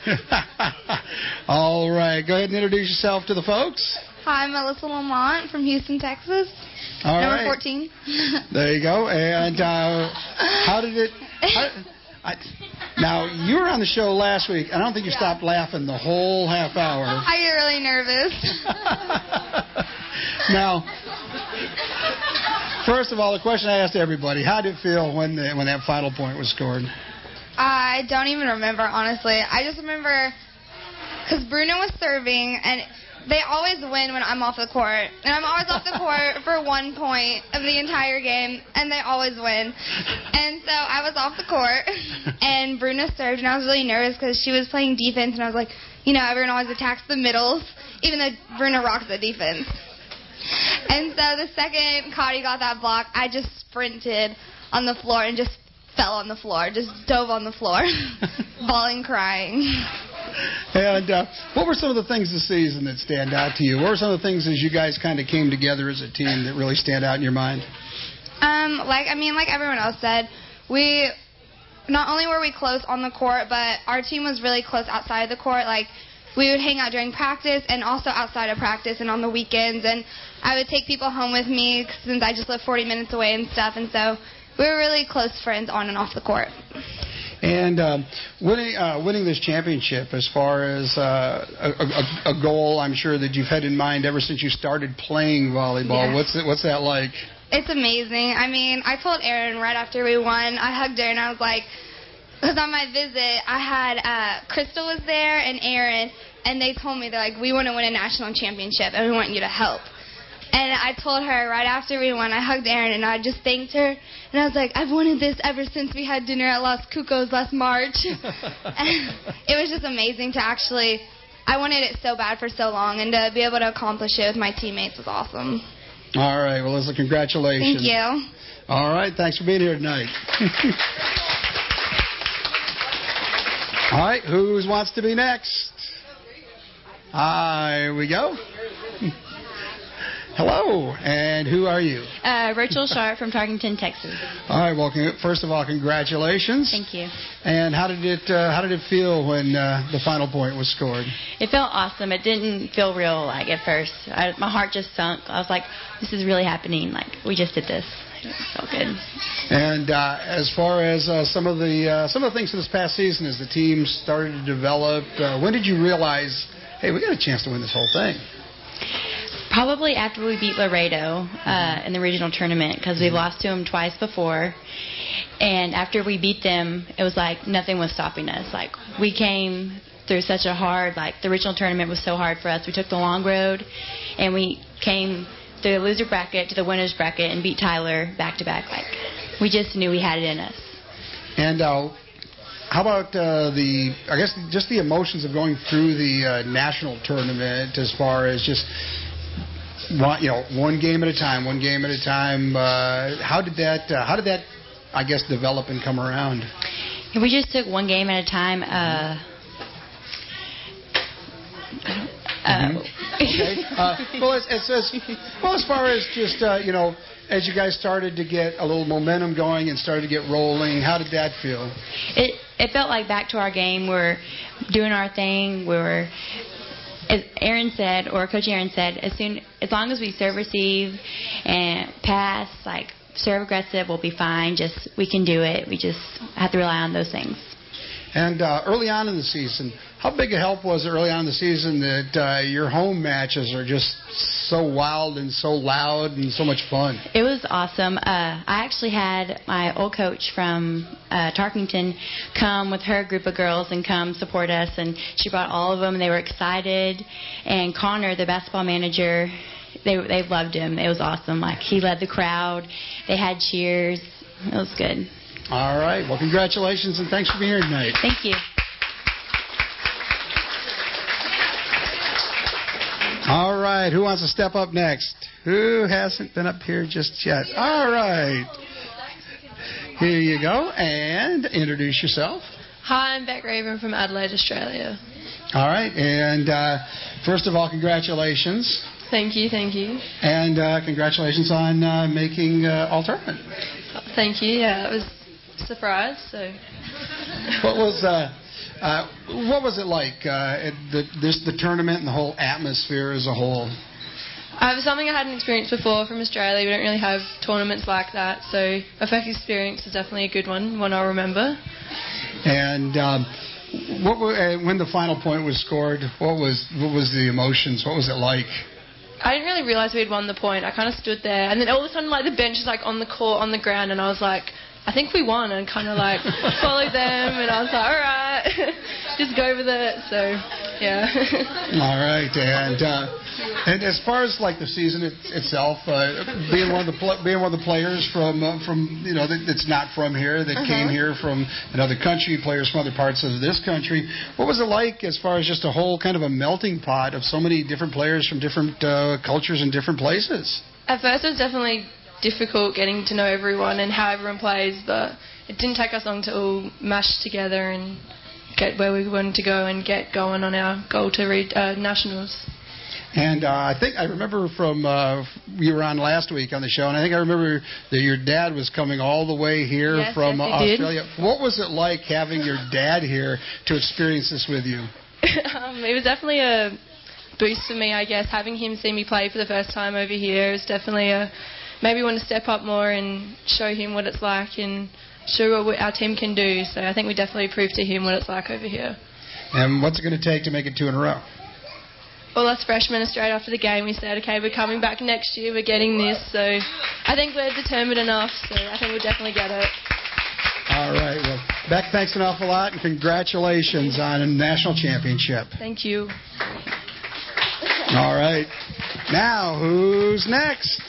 All right, go ahead and introduce yourself to the folks. Hi, I'm Melissa Lamont from Houston, Texas. All Number right. 14. There you go. And how did it... Now, you were on the show last week. I don't think you stopped laughing the whole half hour. I get really nervous. Now, first of all, the question I asked everybody, how did it feel when that final point was scored? I don't even remember, honestly. I just remember because Bruno was serving, and they always win when I'm off the court. And I'm always off the court for 1 point of the entire game, and they always win. And so I was off the court, and Bruna served, and I was really nervous because she was playing defense, and I was like, everyone always attacks the middles, even though Bruna rocks the defense. And so the second Cotty got that block, I just sprinted on the floor and just fell on the floor, just dove on the floor, bawling, crying. And what were some of the things this season that stand out to you? What were some of the things as you guys kind of came together as a team that really stand out in your mind? Like everyone else said, we not only were we close on the court, but our team was really close outside of the court. Like, we would hang out during practice and also outside of practice and on the weekends. And I would take people home with me since I just lived 40 minutes away and stuff. And so we were really close friends on and off the court. And winning this championship, as far as a goal, I'm sure that you've had in mind ever since you started playing volleyball. Yeah. What's that like? It's amazing. I told Erin right after we won, I hugged her and I was like, because on my visit, I had Crystal was there and Erin, and they told me, they're like, we want to win a national championship and we want you to help. And I told her right after we won, I hugged Erin and I just thanked her. And I was like, I've wanted this ever since we had dinner at Los Cucos last March. And it was just amazing to I wanted it so bad for so long, and to be able to accomplish it with my teammates was awesome. All right. Well, listen, congratulations. Thank you. All right. Thanks for being here tonight. All right. Who wants to be next? Here we go. Hello, and who are you? Rachel Sharp from Tarkington, Texas. All right, well, first of all, congratulations. Thank you. And how did it feel when the final point was scored? It felt awesome. It didn't feel real at first. My heart just sunk. I was like, this is really happening. We just did this. It felt good. And as far as some of the things this past season, as the team started to develop, when did you realize, hey, we got a chance to win this whole thing? Probably after we beat Laredo in the regional tournament, because we've lost to them twice before. And after we beat them, it was like nothing was stopping us. We came through such a hard, the regional tournament was so hard for us. We took the long road, and we came through the loser bracket to the winners bracket and beat Tyler back to back. We just knew we had it in us. And how about just the emotions of going through the national tournament, as far as just one game at a time. How did that develop and come around? We just took one game at a time. Okay. As far as just as you guys started to get a little momentum going and started to get rolling, how did that feel? It felt like back to our game. We're doing our thing. As Erin said, or Coach Erin said, as long as we serve, receive, and pass, serve aggressive, we'll be fine. We can do it. We just have to rely on those things. And early on in the season, how big a help was it early on in the season that your home matches are just so wild and so loud and so much fun? It was awesome. I actually had my old coach from Tarkington come with her group of girls and come support us, and she brought all of them. They were excited. And Connor, the basketball manager, they loved him. It was awesome. He led the crowd. They had cheers. It was good. All right. Well, congratulations, and thanks for being here tonight. Thank you. All right. Who wants to step up next? Who hasn't been up here just yet? All right. Here you go. And introduce yourself. Hi, I'm Beck Raven from Adelaide, Australia. All right. And first of all, congratulations. Thank you. And congratulations on making all-tournament. Thank you. Yeah, it was a surprise. So. What was it like? The tournament and the whole atmosphere as a whole. It was something I hadn't experienced before from Australia. We don't really have tournaments like that, so my first experience is definitely a good one I'll remember. And when the final point was scored, what was the emotions? What was it like? I didn't really realize we had won the point. I kind of stood there, and then all of a sudden, the bench is on the court, on the ground, and I was like, I think we won, and kind of like followed them, and I was like, all right, just go with it. So, yeah. All right, and as far as like the season itself, being one of the players from that's not from here, that came here from another country, players from other parts of this country, what was it like as far as just a whole kind of a melting pot of so many different players from different cultures and different places? At first, it was definitely difficult getting to know everyone and how everyone plays, but it didn't take us long to all mash together and get where we wanted to go and get going on our goal to reach nationals. And I think I remember from you were on last week on the show, and I think I remember that your dad was coming all the way here from Australia. What was it like having your dad here to experience this with you? It was definitely a boost for me, I guess. Having him see me play for the first time over here is definitely maybe want to step up more and show him what it's like and show what our team can do. So I think we definitely proved to him what it's like over here. And what's it going to take to make it 2 in a row? Well, us freshmen, straight after the game, we said, okay, we're coming back next year, we're getting this. So I think we're determined enough, so I think we'll definitely get it. All right. Well, Beck, thanks an awful lot, and congratulations on a national championship. Thank you. All right. Now, who's next?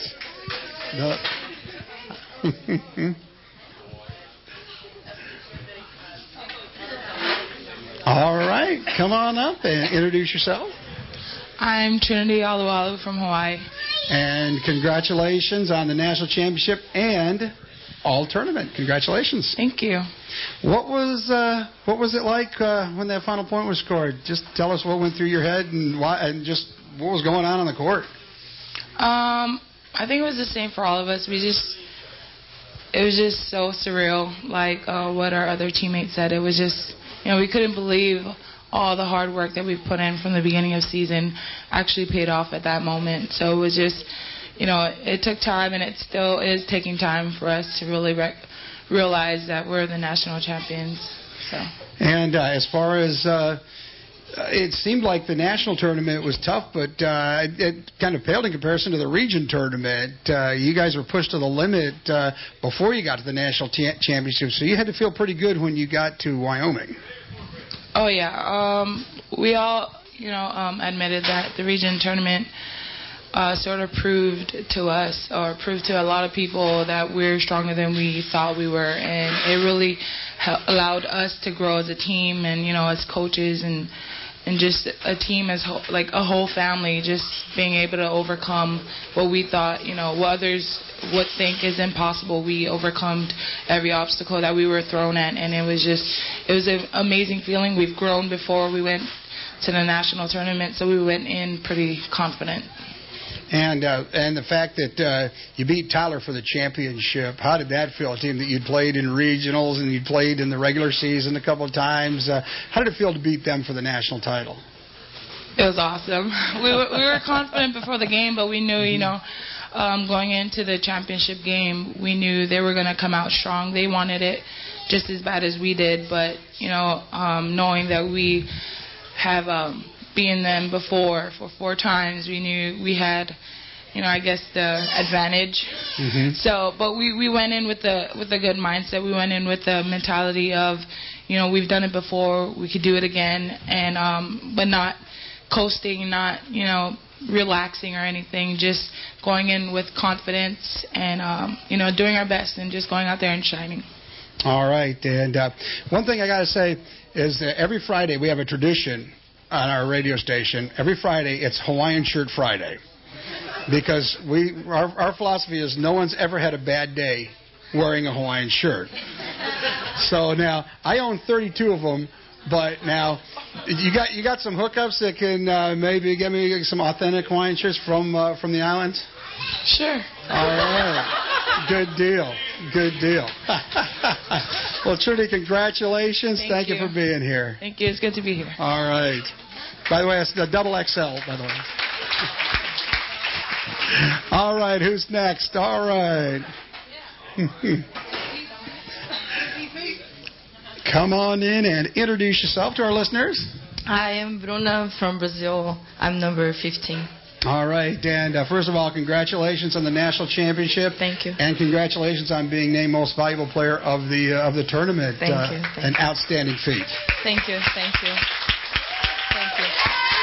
All right. Come on up and introduce yourself. I'm Trinity Alualu from Hawaii. And congratulations on the national championship and all tournament. Congratulations. Thank you. What was it like when that final point was scored? Just tell us what went through your head and why, and just what was going on the court. I think it was the same for all of us. It was just so surreal, like what our other teammates said. It was just, we couldn't believe all the hard work that we've put in from the beginning of season actually paid off at that moment. So it was just, it took time, and it still is taking time for us to really realize that we're the national champions. So. And as far as it seemed like the national tournament was tough, but it kind of paled in comparison to the region tournament. You guys were pushed to the limit before you got to the national championship, so you had to feel pretty good when you got to Wyoming. Oh, yeah. We all, admitted that the region tournament sort of proved to us, or proved to a lot of people, that we're stronger than we thought we were. And it really allowed us to grow as a team and, as coaches and just a team as like a whole family, just being able to overcome what we thought, what others would think is impossible. We overcome every obstacle that we were thrown at, and it was an amazing feeling. We've grown before we went to the national tournament, so we went in pretty confident. And the fact that you beat Tyler for the championship, how did that feel? A team that you'd played in regionals and you'd played in the regular season a couple of times. How did it feel to beat them for the national title? It was awesome. We were confident before the game, but we knew, going into the championship game, we knew they were going to come out strong. They wanted it just as bad as we did, but, knowing that we have beaten them before for 4 times, we knew we had, I guess the advantage. Mm-hmm. So, but we went in with a good mindset. We went in with the mentality of, we've done it before, we could do it again, and but not coasting, not relaxing or anything, just going in with confidence and doing our best and just going out there and shining. All right, and one thing I got to say is that every Friday we have a tradition on our radio station. Every Friday it's Hawaiian Shirt Friday, because our philosophy is no one's ever had a bad day wearing a Hawaiian shirt. So now I own 32 of them, but now you got some hookups that can maybe get me some authentic Hawaiian shirts from the islands? Sure. All right. Good deal. Good deal. Well, Trinity, congratulations. Thank you for being here. Thank you. It's good to be here. All right. By the way, it's the double XL, by the way. All right. Who's next? All right. Come on in and introduce yourself to our listeners. I am Bruna from Brazil. I'm number 15. All right, and first of all, congratulations on the national championship. Thank you. And congratulations on being named most valuable player of the tournament. Thank you. An outstanding feat. Thank you. Thank you. Thank you.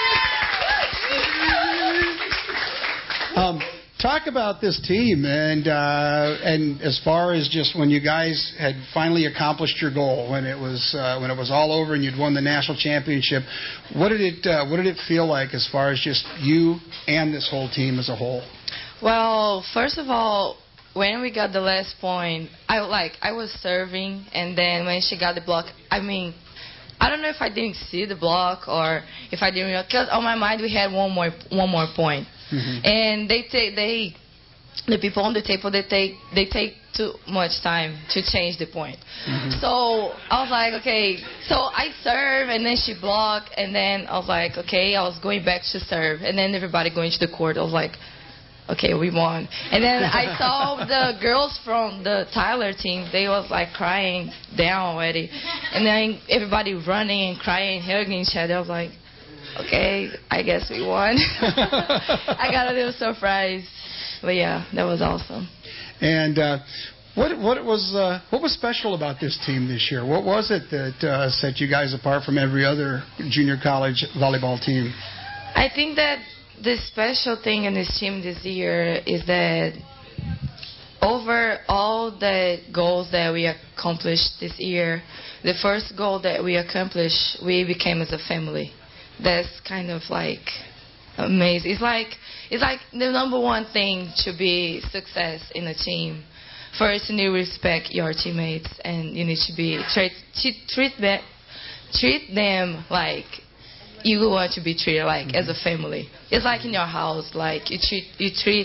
Talk about this team and as far as just when you guys had finally accomplished your goal, when it was all over and you'd won the national championship. What did it feel like as far as just you and this whole team as a whole? Well, first of all, when we got the last point, I was serving, and then when she got the block, I mean, I don't know if I didn't see the block or if I didn't, because on my mind we had one more point. Mm-hmm. And the people on the table, they take too much time to change the point. Mm-hmm. So I was like, okay. So I serve, and then she blocked, and then I was like, okay. I was going back to serve, and then everybody going to the court. I was like, okay, we won. And then I saw the girls from the Tyler team. They was like crying down already, and then everybody running and crying, hugging each other. I was like, okay, I guess we won. I got a little surprised, but yeah, that was awesome. And what was special about this team this year? What was it that set you guys apart from every other junior college volleyball team? I think that the special thing in this team this year is that over all the goals that we accomplished this year, the first goal that we accomplished, we became as a family. That's kind of like amazing. It's like the number one thing to be success in a team. First, you need to respect your teammates, and you need to be treat them like you want to be treated, like mm-hmm. as a family. It's like in your house, like you treat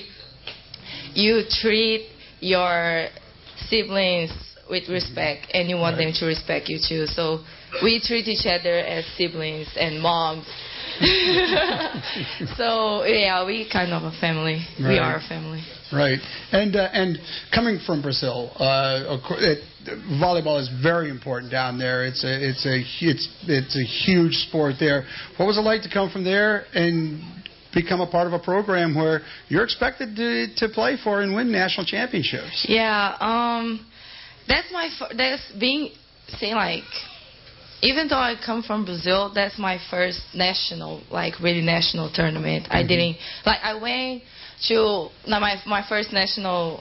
your siblings with respect, and you want them to respect you too. So we treat each other as siblings and moms. So yeah, we kind of a family. Right. We are a family. Right. And coming from Brazil, volleyball is very important down there. It's a huge sport there. What was it like to come from there and become a part of a program where you're expected to play for and win national championships? Yeah. Even though I come from Brazil, that's my first national tournament. Mm-hmm. I didn't, I went to, my first national,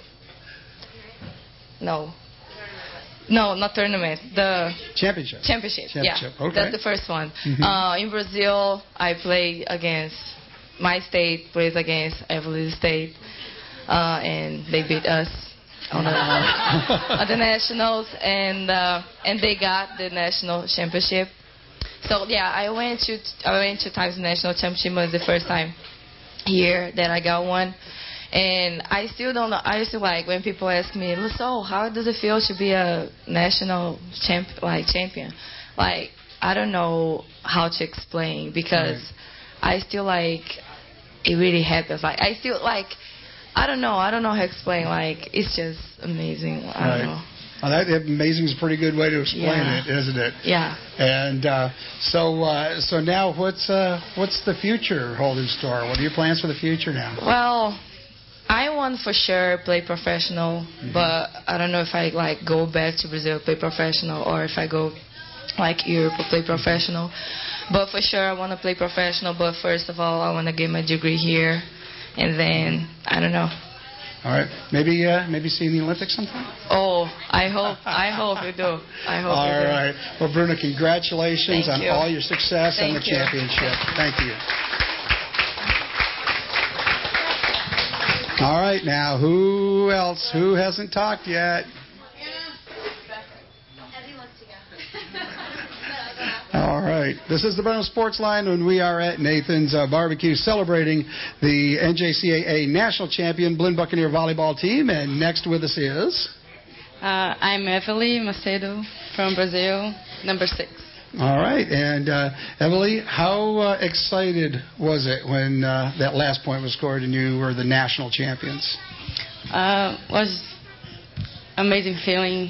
no, not tournament, the championship. Yeah, okay. That's the first one. Mm-hmm. In Brazil, I played against, my state plays against Evelyn State, and they beat us on the nationals, and they got the national championship. So yeah, I went 2 times national championship. It was the first time here that I got one, and I still don't know. I used to when people ask me, so how does it feel to be a national champion? I don't know how to explain, because I still it really happens. I still I don't know how to explain. It's just amazing. I don't know. Well, that amazing is a pretty good way to explain it, isn't it? Yeah. And so now, what's the future hold in store? What are your plans for the future now? Well, I want for sure play professional, mm-hmm. but I don't know if I go back to Brazil play professional, or if I go Europe play professional. But for sure, I want to play professional. But first of all, I want to get my degree here. And then, I don't know. All right. Maybe see you in the Olympics sometime? Oh, I hope you do. All right. Well, Bruna, congratulations on all your success and the championship. Thank you. All right. Now, who else? Who hasn't talked yet? All right. This is the Brenham Sports Line, and we are at Nathan's Barbecue celebrating the NJCAA National Champion Blinn Buccaneer Volleyball Team. And next with us is? I'm Evelyn Macedo from Brazil, number 6. All right. And Evelyn, how excited was it when that last point was scored and you were the national champions? Was amazing feeling.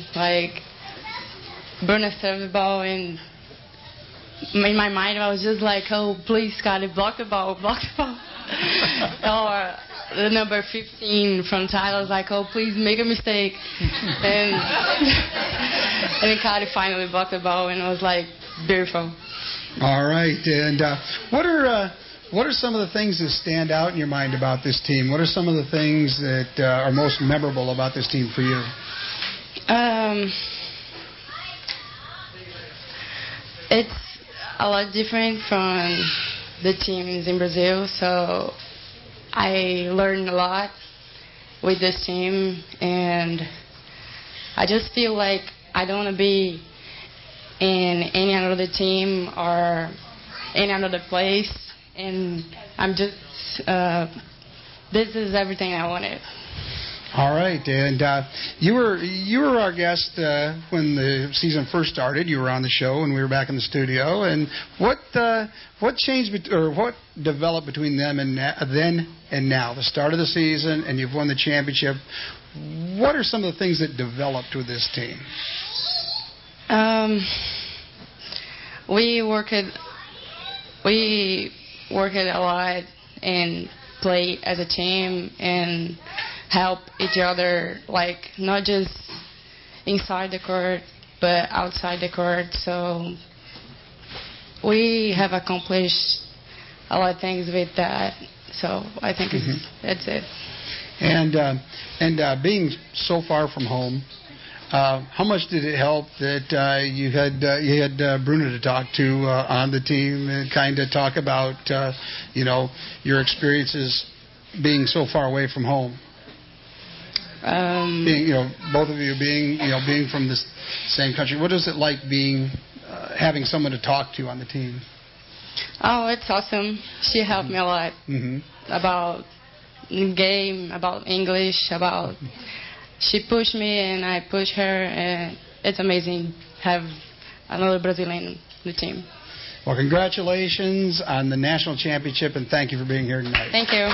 Bruna served the ball, and in my mind, I was just oh, please, Scotty, block the ball. or the number 15 from Tyler was like, oh, please make a mistake. And then Cody finally blocked the ball, and it was like beautiful. All right. And what are some of the things that stand out in your mind about this team? What are some of the things that are most memorable about this team for you? It's a lot different from the teams in Brazil, so I learned a lot with this team, and I just feel like I don't want to be in any other team or any other place, and I'm just this is everything I wanted. All right, and you were our guest when the season first started. You were on the show, and we were back in the studio. And what changed or what developed between them and then and now? The start of the season, and you've won the championship. What are some of the things that developed with this team? We worked a lot and played as a team and help each other, like not just inside the court but outside the court. So we have accomplished a lot of things with that. So I think that's it. And being so far from home, how much did it help that you had Bruna to talk to on the team and kind of talk about your experiences being so far away from home? Both of you being from the same country, what is it like being having someone to talk to on the team? Oh, it's awesome. She helped me a lot about the game, about English, about. She pushed me and I pushed her, and it's amazing to have another Brazilian in the team. Well, congratulations on the national championship, and thank you for being here tonight. Thank you.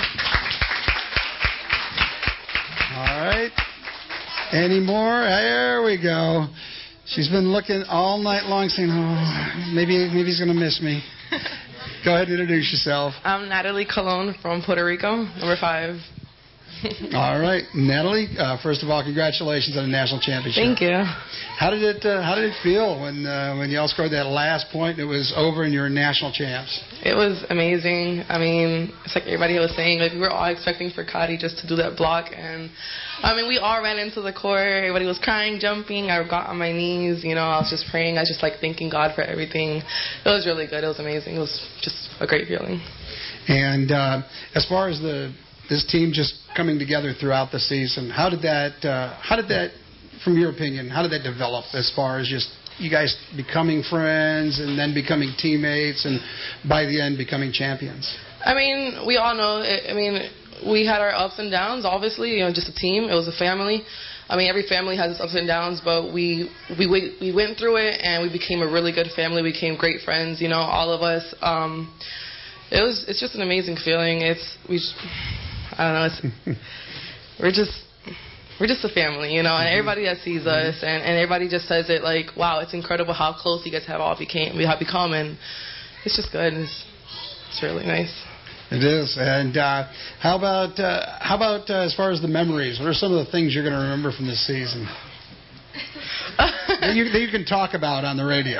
All right. Any more? There we go. She's been looking all night long saying, oh, maybe he's going to miss me. Go ahead and introduce yourself. I'm Natalie Colon from Puerto Rico, number 5. All right, Natalie. First of all, congratulations on the national championship. Thank you. How did it feel when y'all scored that last point? And it was over, and you were national champs. It was amazing. I mean, it's like everybody was saying. Like we were all expecting for Cody just to do that block, and I mean, we all ran into the court. Everybody was crying, jumping. I got on my knees. I was just praying. I was just like thanking God for everything. It was really good. It was amazing. It was just a great feeling. And as far as this team just coming together throughout the season, how did that, from your opinion, how did that develop as far as just you guys becoming friends and then becoming teammates and by the end becoming champions? I mean, we all know, we had our ups and downs, obviously, just a team. It was a family. I mean, every family has its ups and downs, but we went through it and we became a really good family. We became great friends, all of us. It's just an amazing feeling. I don't know. We're just a family, and everybody that sees us, and everybody just says it like, wow, it's incredible how close you guys have become, and it's just good. It's really nice. It is. And how about as far as the memories? What are some of the things you're going to remember from this season that you can talk about on the radio?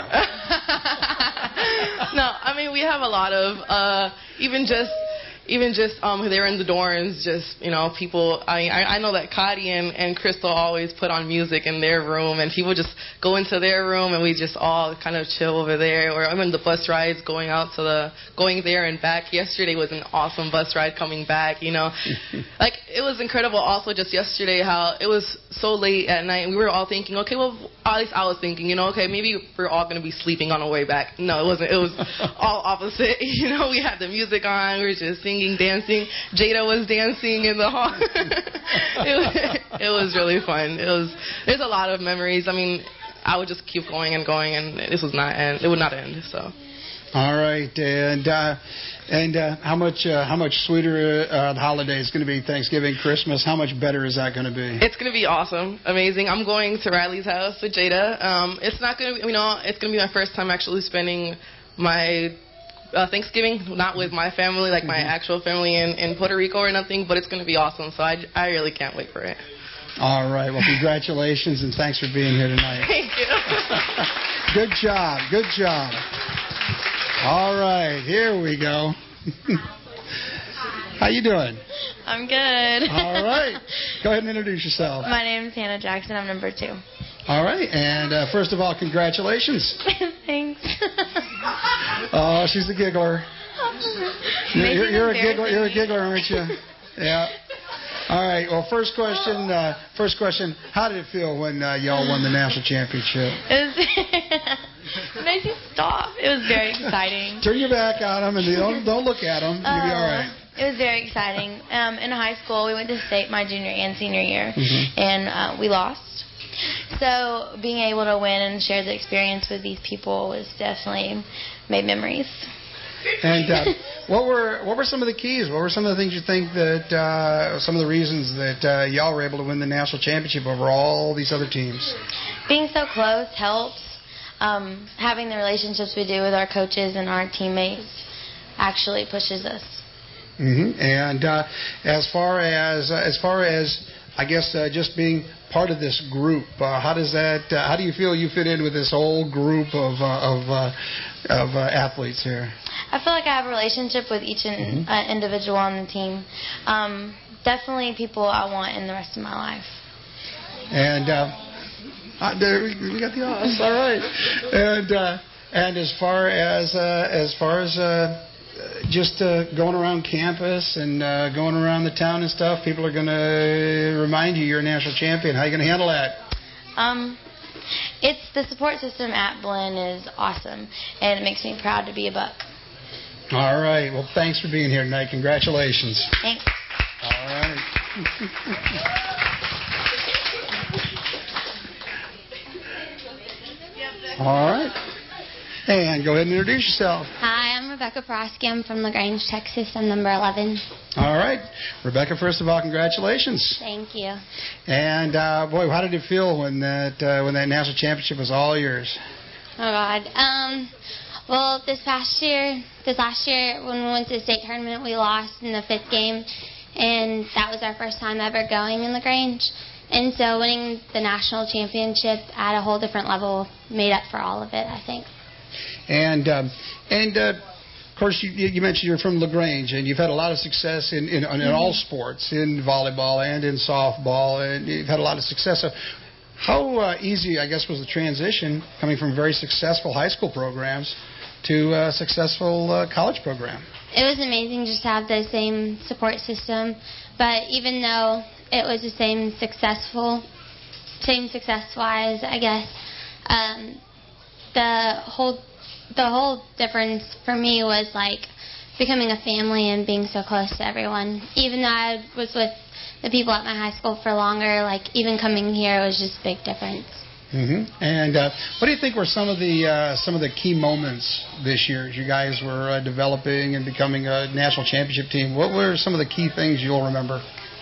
No, I mean, we have a lot of even just they were in the dorms, just, people. I know that Cody and Crystal always put on music in their room, and people just go into their room, and we just all kind of chill over there. Or even the bus rides going there and back. Yesterday was an awesome bus ride coming back, Like, it was incredible also just yesterday how it was so late at night, and we were all thinking, okay, well, at least I was thinking, okay, maybe we're all going to be sleeping on the way back. No, it wasn't. It was all opposite. We had the music on, we were just singing, dancing. Jada was dancing in the hall. It was really fun. There's a lot of memories. I mean, I would just keep going and going, and it would not end. So. All right, and how much sweeter the holiday is going to be? Thanksgiving, Christmas. How much better is that going to be? It's going to be awesome, amazing. I'm going to Riley's house with Jada. It's not going to be, it's going to be my first time actually spending my Thanksgiving, not with my family, like my actual family in Puerto Rico or nothing, but it's going to be awesome. So I really can't wait for it. All right. Well, congratulations, and thanks for being here tonight. Thank you. Good job. Good job. All right. Here we go. How you doing? I'm good. All right. Go ahead and introduce yourself. My name is Hannah Jackson. I'm number 2. All right. And first of all, congratulations. Thanks. Oh, she's a giggler. You're a giggler. You're a giggler, aren't you? Yeah. All right. Well, first question. How did it feel when y'all won the national championship? It makes you stop. It was very exciting. Turn your back on them and don't look at them. You'll be all right. It was very exciting. In high school, we went to state my junior and senior year, Mm-hmm. and we lost. So being able to win and share the experience with these people was definitely made memories. And what were some of the keys? What were some of the things you think that some of the reasons that y'all were able to win the national championship over all these other teams? Being so close helps. Having the relationships we do with our coaches and our teammates actually pushes us. Mm-hmm. And as far as I guess just being part of this group, how do you feel you fit in with this whole group of athletes here? I feel like I have a relationship with each individual on the team. Definitely people I want in the rest of my life. And we got the odds. All right. And as far as just going around campus and going around the town and stuff, people are going to remind you're a national champion. How are you going to handle that? It's the support system at Blinn is awesome, and it makes me proud to be a Buck. All right. Well, thanks for being here tonight. Congratulations. Thanks. All right. All right. And go ahead and introduce yourself. Hi, I'm Rebecca Prosky. I'm from LaGrange, Texas. I'm number 11. All right. Rebecca, first of all, congratulations. Thank you. And, boy, how did it feel when that national championship was all yours? Oh, God. Well, this last year, when we went to the state tournament, we lost in the 5th game. And that was our first time ever going in LaGrange. And so winning the national championship at a whole different level made up for all of it, I think. And of course, you mentioned you're from LaGrange, and you've had a lot of success in all sports, in volleyball and in softball, and you've had a lot of success. So how easy, I guess, was the transition coming from very successful high school programs to a successful college program? It was amazing just to have the same support system, but even though it was the same success-wise, I guess, the whole difference for me was like becoming a family and being so close to everyone. Even though I was with the people at my high school for longer, like even coming here was just a big difference. Mm-hmm. And what do you think were some of the key moments this year as you guys were developing and becoming a national championship team? What were some of the key things you'll remember?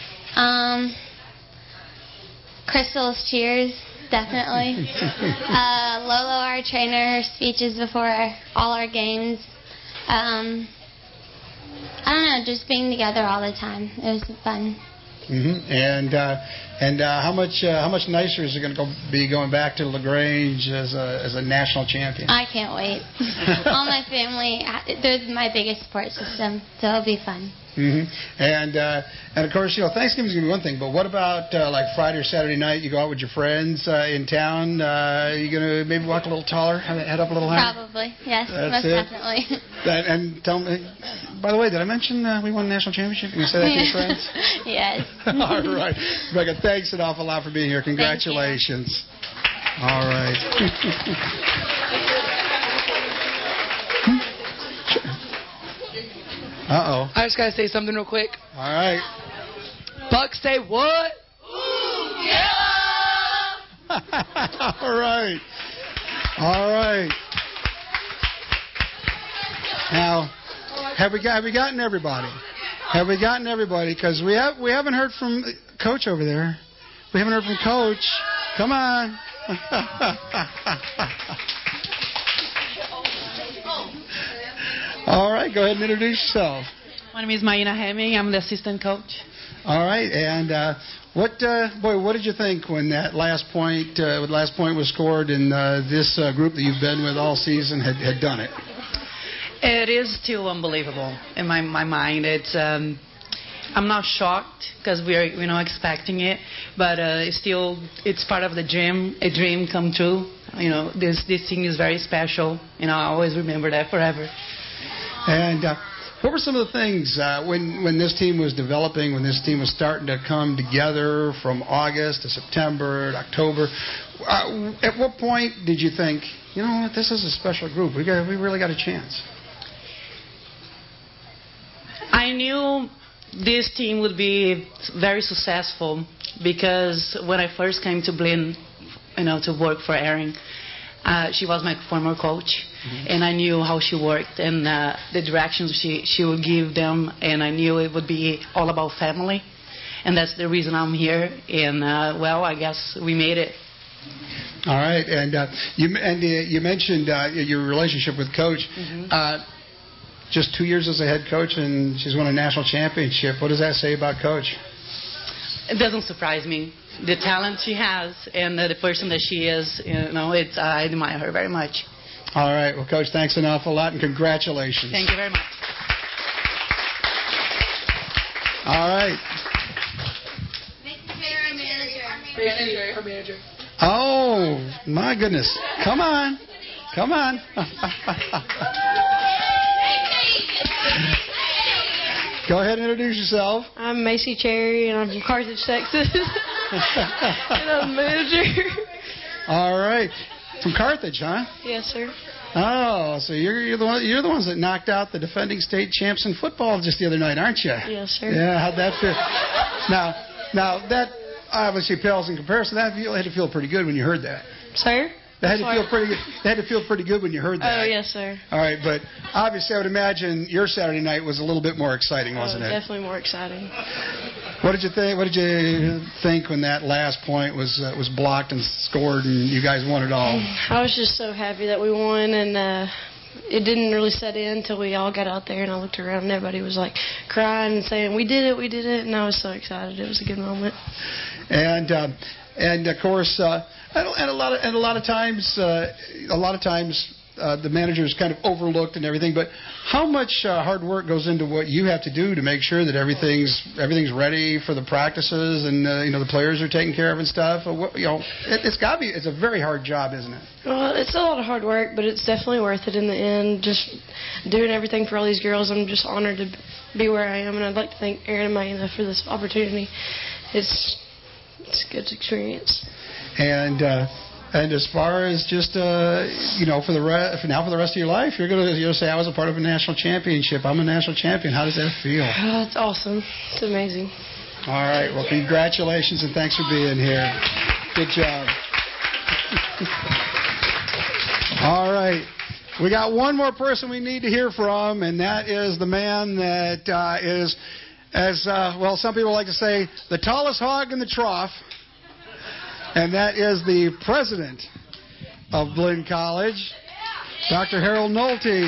Crystal's cheers. Definitely. Lolo, our trainer, her speeches before all our games. I don't know, just being together all the time. It was fun. Mm-hmm. And how much nicer is it going to be going back to LaGrange as a national champion? I can't wait. All my family, they're my biggest support system, so it'll be fun. Mm-hmm. And of course, Thanksgiving's gonna be one thing, but what about like Friday or Saturday night? You go out with your friends in town. You gonna maybe walk a little taller, head up a little higher? Probably, yes, That's most definitely. And tell me, by the way, did I mention we won the national championship? You say that to your friends? Yes. All right, Rebecca, thanks an awful lot for being here. Congratulations. All right. Uh-oh. I just got to say something real quick. All right. Bucks say what? Ooh, yeah! All right. All right. Now, have we gotten everybody? Have we gotten everybody? Because we haven't heard from Coach over there. We haven't heard from Coach. Come on. All right, go ahead and introduce yourself. My name is Maina Hemming. I'm the assistant coach. All right, and what did you think when that last point was scored and this group that you've been with all season had done it? It is still unbelievable in my mind. It's I'm not shocked because we're not expecting it, but it's part of the dream, a dream come true. This thing is very special. I always remember that forever. And what were some of the things when this team was developing, when this team was starting to come together from August to September to October? At what point did you think, you know what, this is a special group. We really got a chance? I knew this team would be very successful because when I first came to Blinn, to work for Erin, she was my former coach, and I knew how she worked and the directions she would give them, and I knew it would be all about family, and that's the reason I'm here. And I guess we made it. All right, and you mentioned your relationship with Coach. Just 2 years as a head coach, and she's won a national championship. What does that say about Coach? It doesn't surprise me. The talent she has and the person that she is, I admire her very much. All right. Well, Coach, thanks an awful lot, and congratulations. Thank you very much. All right. Her manager. Oh, my goodness. Come on. Go ahead and introduce yourself. I'm Macy Cherry, and I'm from Carthage, Texas. And I'm the manager. All right. From Carthage, huh? Yes, sir. Oh, so you're the ones that knocked out the defending state champs in football just the other night, aren't you? Yes, sir. Yeah, how'd that feel? Now that obviously pales in comparison. That had to feel pretty good when you heard that. Sir? That had to feel pretty good when you heard that. Oh, yes, sir. All right, but obviously I would imagine your Saturday night was a little bit more exciting, wasn't it? Definitely more exciting. What did you think? What did you think when that last point was blocked and scored and you guys won it all? I was just so happy that we won, and it didn't really set in until we all got out there, and I looked around and everybody was like crying and saying, "We did it," and I was so excited. It was a good moment. And of course, and a lot of times, the manager is kind of overlooked and everything. But how much hard work goes into what you have to do to make sure that everything's ready for the practices and the players are taken care of and stuff? It's a very hard job, isn't it? Well, it's a lot of hard work, but it's definitely worth it in the end. Just doing everything for all these girls, I'm just honored to be where I am, and I'd like to thank Erin and Maina for this opportunity. It's a good experience. And as far as just for the rest of your life, you're gonna say I was a part of a national championship. I'm a national champion. How does that feel? Oh, it's awesome. It's amazing. All right. Well, congratulations and thanks for being here. Good job. All right. We got one more person we need to hear from, and that is the man that is, as some people like to say, the tallest hog in the trough. And that is the president of Blinn College, Dr. Harold Nolte.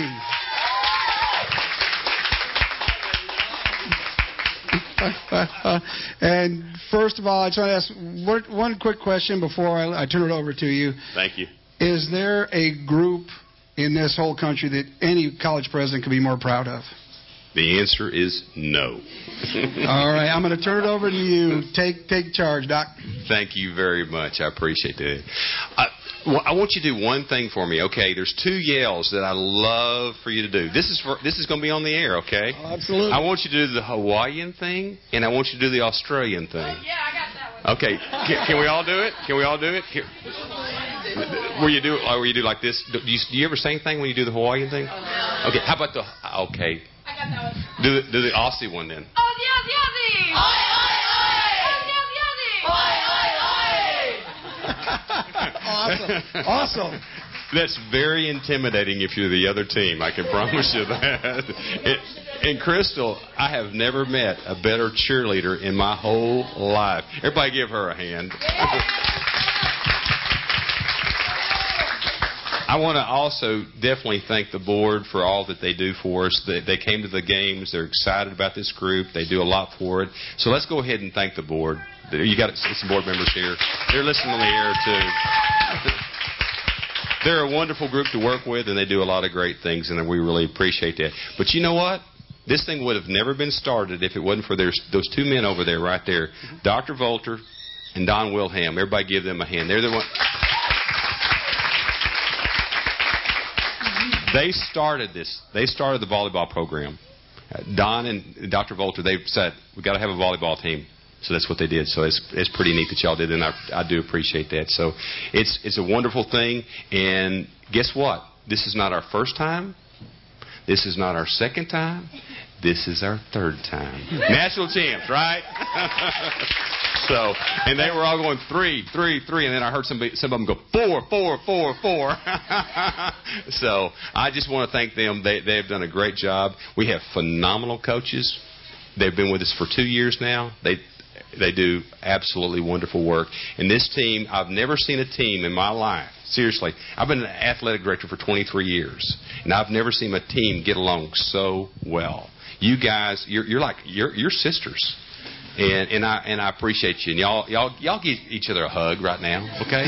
And first of all, I just want to ask one quick question before I turn it over to you. Thank you. Is there a group in this whole country that any college president could be more proud of? The answer is no. All right, I'm going to turn it over to you. Take charge, Doc. Thank you very much. I appreciate that. I want you to do one thing for me, okay? There's two yells that I love for you to do. This is going to be on the air, okay? Oh, absolutely. I want you to do the Hawaiian thing, and I want you to do the Australian thing. Oh, yeah, I got that one. Okay, can we all do it? Can we all do it? Here. Where you do like this? Do you ever say anything when you do the Hawaiian thing? Oh, no. Okay, how about the? Okay. I got that one. Do the Aussie one then. Oh, the Aussie! Oi, oi, oi! Oh, the Aussie! Oi, oi, oi! Awesome. That's very intimidating if you're the other team. I can promise you that. And Crystal, I have never met a better cheerleader in my whole life. Everybody give her a hand. I want to also definitely thank the board for all that they do for us. They came to the games. They're excited about this group. They do a lot for it. So let's go ahead and thank the board. You got some board members here. They're listening on the air, too. They're a wonderful group to work with, and they do a lot of great things, and we really appreciate that. But you know what? This thing would have never been started if it wasn't for those two men over there, right there, Dr. Volter and Don Wilhelm. Everybody give them a hand. They're the one. They started this. They started the volleyball program. Don and Dr. Volter, they said, we've got to have a volleyball team. So that's what they did. So it's pretty neat that y'all did, and I do appreciate that. So it's a wonderful thing. And guess what? This is not our first time. This is not our second time. This is our third time. National champs, right? So, and they were all going 3, 3, 3, and then I heard some of them go 4, 4, 4, 4. So I just want to thank them. They have done a great job. We have phenomenal coaches. They've been with us for 2 years now. They do absolutely wonderful work. And this team, I've never seen a team in my life. Seriously, I've been an athletic director for 23 years, and I've never seen a team get along so well. You guys, you're sisters, and I appreciate you. And y'all give each other a hug right now, okay?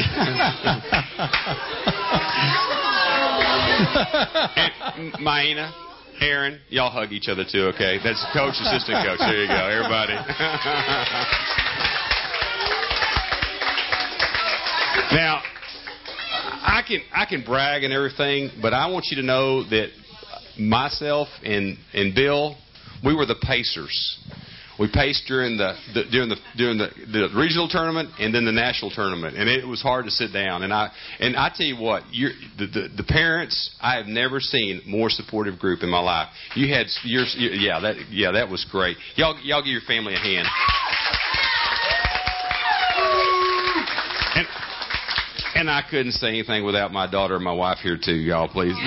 And Maina, Aaron, y'all hug each other too, okay? That's coach, assistant coach. There you go, everybody. Now, I can brag and everything, but I want you to know that myself and Bill, we were the pacers. We paced during the regional tournament and then the national tournament, and it was hard to sit down. And I tell you what, the parents, I have never seen more supportive group in my life. You had that was great. Y'all give your family a hand. And I couldn't say anything without my daughter and my wife here too, y'all. Please.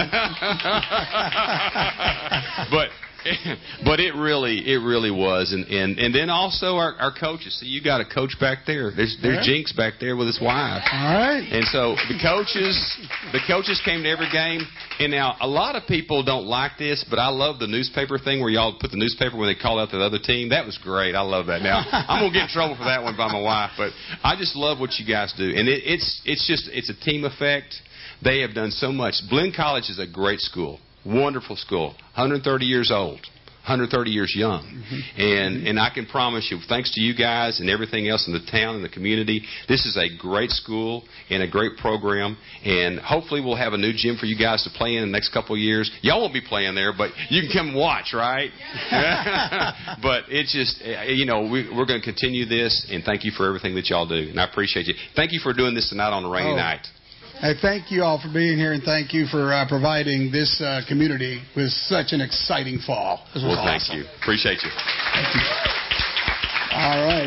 But it really was, and then also our coaches. See, you got a coach back there. There's Jinx back there with his wife. All right. And so the coaches came to every game. And now a lot of people don't like this, but I love the newspaper thing where y'all put the newspaper when they call out the other team. That was great. I love that. Now I'm gonna get in trouble for that one by my wife, but I just love what you guys do, and it's a team effect. They have done so much. Blinn College is a great school. Wonderful school, 130 years old, 130 years young. Mm-hmm. And I can promise you, thanks to you guys and everything else in the town and the community, this is a great school and a great program. And hopefully we'll have a new gym for you guys to play in the next couple of years. Y'all won't be playing there, but you can come and watch, right? But it's just, we're going to continue this, and thank you for everything that y'all do. And I appreciate you. Thank you for doing this tonight on a rainy night. Hey, thank you all for being here, and thank you for providing this community with such an exciting fall. Well, awesome. Thank you. Appreciate you. Thank you. All right.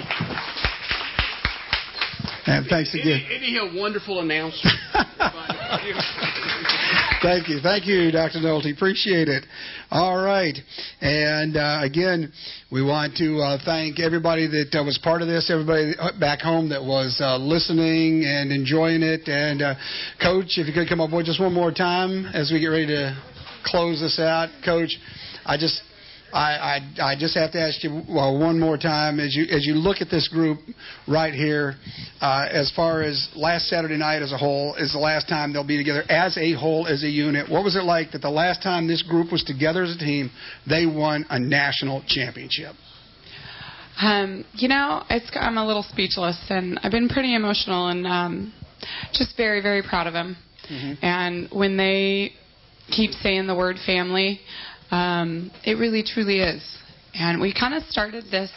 And thanks again. Isn't he a wonderful announcer? Thank you. Thank you, Dr. Nolte. Appreciate it. All right. And, again, we want to thank everybody that was part of this, everybody back home that was listening and enjoying it. And, Coach, if you could come up with just one more time as we get ready to close this out. Coach, I just have to ask you one more time, as you look at this group right here, as far as last Saturday night as a whole is the last time they'll be together as a whole, as a unit. What was it like that the last time this group was together as a team, they won a national championship? I'm a little speechless, and I've been pretty emotional, and just very, very proud of them. Mm-hmm. And when they keep saying the word family, it really, truly is. And we kind of started this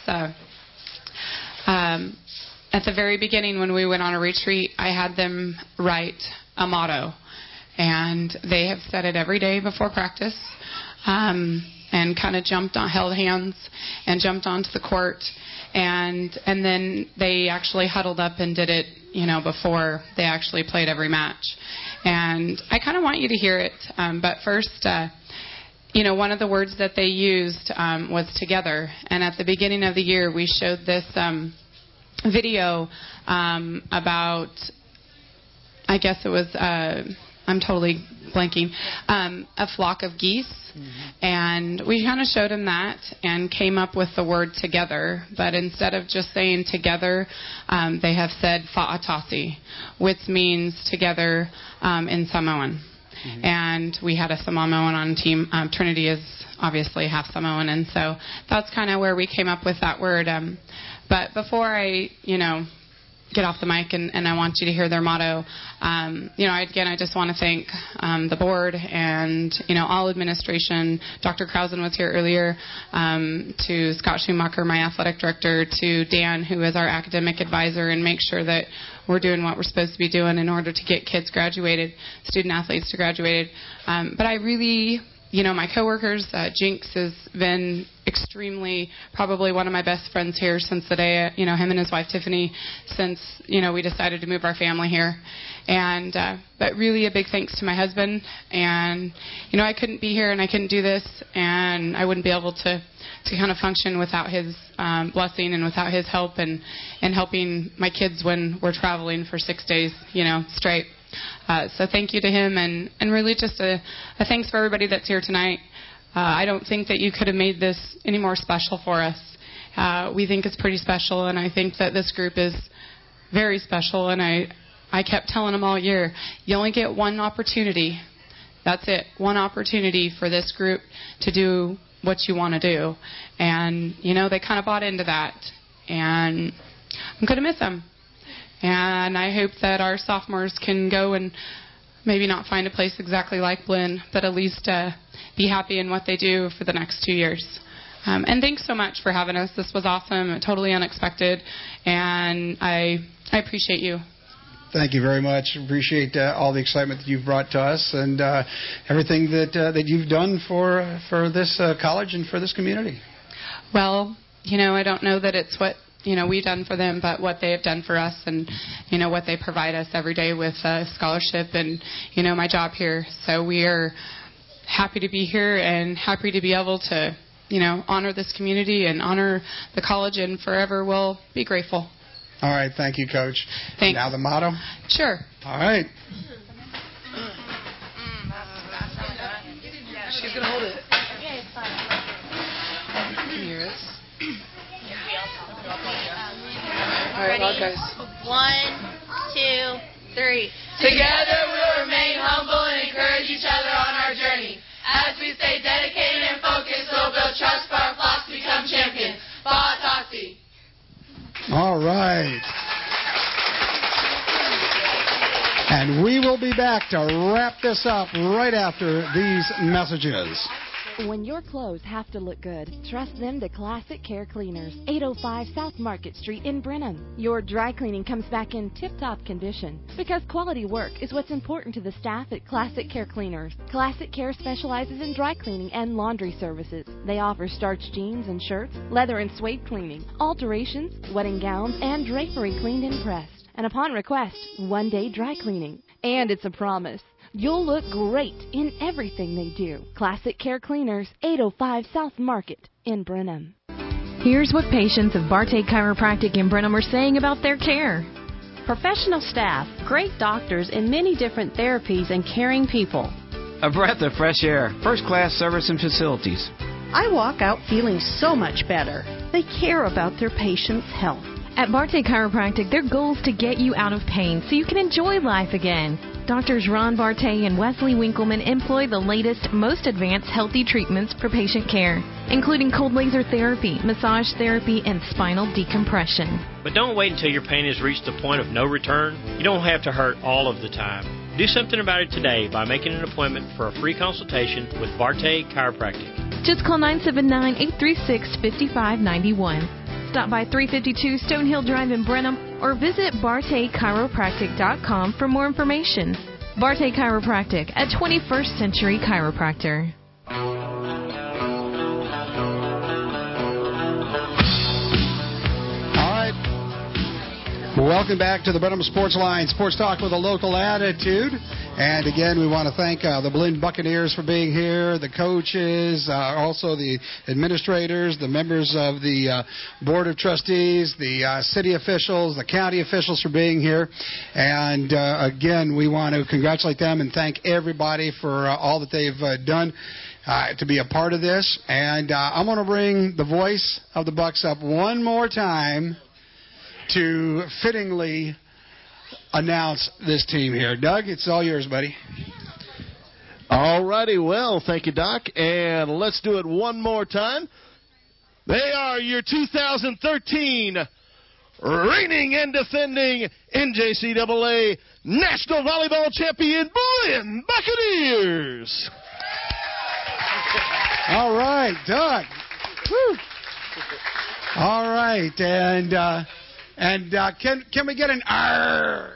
at the very beginning when we went on a retreat. I had them write a motto, and they have said it every day before practice, and kind of held hands and jumped onto the court, and then they actually huddled up and did it, before they actually played every match. And I kind of want you to hear it, but first, one of the words that they used was together. And at the beginning of the year, we showed this video about, I guess it was I'm totally blanking, a flock of geese. And we kind of showed him that and came up with the word together. But instead of just saying together, they have said fa'atasi, which means together in Samoan. And we had a Samoan on team. Trinity is obviously half Samoan, and so that's kind of where we came up with that word. But before I, get off the mic and I want you to hear their motto, I just want to thank the board and, all administration. Dr. Krausen was here earlier, to Scott Schumacher, my athletic director, to Dan, who is our academic advisor, and make sure that we're doing what we're supposed to be doing in order to get kids graduated, student athletes to graduated. But I really, my coworkers, Jinx has been extremely, probably one of my best friends here since the day, him and his wife Tiffany, since, we decided to move our family here. And, but really a big thanks to my husband. And, I couldn't be here and I couldn't do this, and I wouldn't be able to kind of function without his blessing and without his help and helping my kids when we're traveling for 6 days, straight. So thank you to him, and really just a thanks for everybody that's here tonight. I don't think that you could have made this any more special for us. We think it's pretty special, and I think that this group is very special, and I kept telling them all year, you only get one opportunity. That's it, one opportunity for this group to do what you want to do. And, they kind of bought into that, and I'm going to miss them. And I hope that our sophomores can go and maybe not find a place exactly like Blinn, but at least be happy in what they do for the next 2 years. And thanks so much for having us. This was awesome, totally unexpected, and I appreciate you. Thank you very much. Appreciate all the excitement that you've brought to us and everything that you've done for this college and for this community. Well, I don't know that it's what we've done for them, but what they have done for us, and what they provide us every day with scholarship and my job here. So we are happy to be here and happy to be able to honor this community and honor the college, and forever will be grateful. All right, thank you, Coach. Thanks. Now the motto? Sure. All right. She's going to hold it. Yeah, it's fine. Here it is. All right, loud, guys. 1, 2, 3. Together we'll remain humble and encourage each other on our journey. As we stay dedicated and focused, we'll build trust for our flocks to become champions. Fa'atasi. All right. And we will be back to wrap this up right after these messages. When your clothes have to look good, trust them to Classic Care Cleaners, 805 South Market Street in Brenham. Your dry cleaning comes back in tip-top condition because quality work is what's important to the staff at Classic Care Cleaners. Classic Care specializes in dry cleaning and laundry services. They offer starched jeans and shirts, leather and suede cleaning, alterations, wedding gowns, and drapery cleaned and pressed. And upon request, one-day dry cleaning. And it's a promise. You'll look great in everything they do. Classic Care Cleaners, 805 South Market in Brenham. Here's what patients of Barte Chiropractic in Brenham are saying about their care. Professional staff, great doctors, and many different therapies and caring people. A breath of fresh air, first-class service and facilities. I walk out feeling so much better. They care about their patients' health. At Barte Chiropractic, their goal is to get you out of pain so you can enjoy life again. Doctors Ron Barte and Wesley Winkleman employ the latest, most advanced healthy treatments for patient care, including cold laser therapy, massage therapy, and spinal decompression. But don't wait until your pain has reached the point of no return. You don't have to hurt all of the time. Do something about it today by making an appointment for a free consultation with Barte Chiropractic. Just call 979-836-5591. Stop by 352 Stonehill Drive in Brenham or visit BarteChiropractic.com for more information. Barte Chiropractic, a 21st century chiropractor. All right. Welcome back to the Brenham Sports Line. Sports talk with a local attitude. And again, we want to thank the Blinn Buccaneers for being here, the coaches, also the administrators, the members of the Board of Trustees, the city officials, the county officials for being here. And again, we want to congratulate them and thank everybody for all that they've done to be a part of this. And I'm going to bring the voice of the Bucks up one more time to fittingly announce this team here. Doug, it's all yours, buddy. All righty, well, thank you, Doc. And let's do it one more time. They are your 2013 reigning and defending NJCAA National Volleyball Champion Blinn Buccaneers. All right, Doug. Woo. All right, and can we get an R?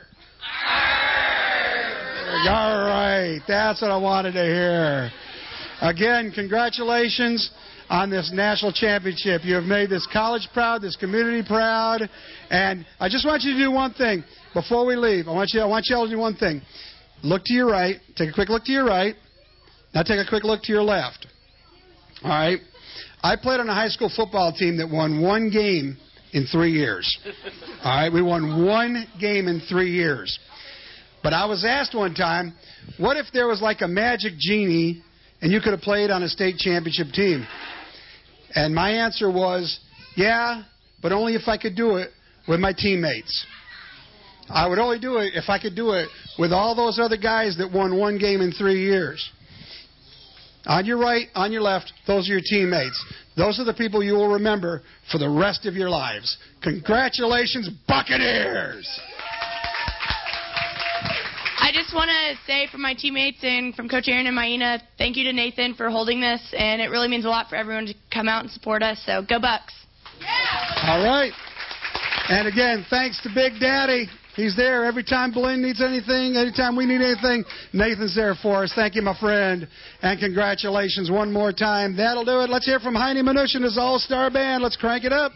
All right, that's what I wanted to hear. Again, congratulations on this national championship. You have made this college proud, this community proud, and I just want you to do one thing before we leave. I want you all to do one thing. Look to your right. Take a quick look to your right. Now take a quick look to your left. All right. I played on a high school football team that won one game in 3 years. All right. We won one game in 3 years. But I was asked one time, what if there was like a magic genie and you could have played on a state championship team? And my answer was, yeah, but only if I could do it with my teammates. I would only do it if I could do it with all those other guys that won one game in 3 years. On your right, on your left, those are your teammates. Those are the people you will remember for the rest of your lives. Congratulations, Buccaneers! I just want to say from my teammates and from Coach Aaron and Maina, thank you to Nathan for holding this, and it really means a lot for everyone to come out and support us, so go Bucks. Yeah. All right. And again, thanks to Big Daddy. He's there every time Blinn needs anything, anytime we need anything, Nathan's there for us. Thank you, my friend, and congratulations one more time. That'll do it. Let's hear from Heine Mnuchin, his all-star band. Let's crank it up.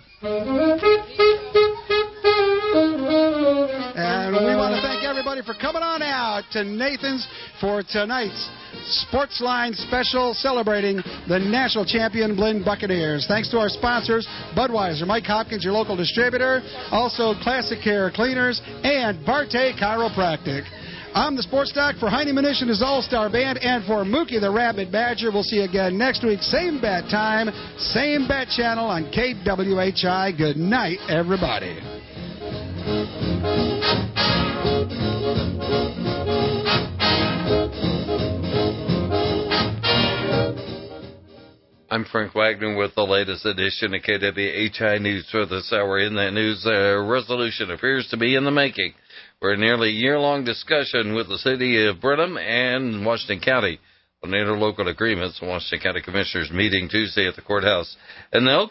And we want to thank everybody for coming on out to Nathan's for tonight's Sportsline special celebrating the national champion Blinn Buccaneers. Thanks to our sponsors, Budweiser, Mike Hopkins, your local distributor, also Classic Care Cleaners, and Barte Chiropractic. I'm the Sports Doc for Heine Mnuchin, his all-star band, and for Mookie the Rabbit Badger. We'll see you again next week, same bat time, same bat channel on KWHI. Good night, everybody. I'm Frank Wagner with the latest edition of KWHI News for this hour. In that news, a resolution appears to be in the making for a nearly year-long discussion with the city of Brenham and Washington County on interlocal agreements. The Washington County Commissioners meeting Tuesday at the courthouse, and they'll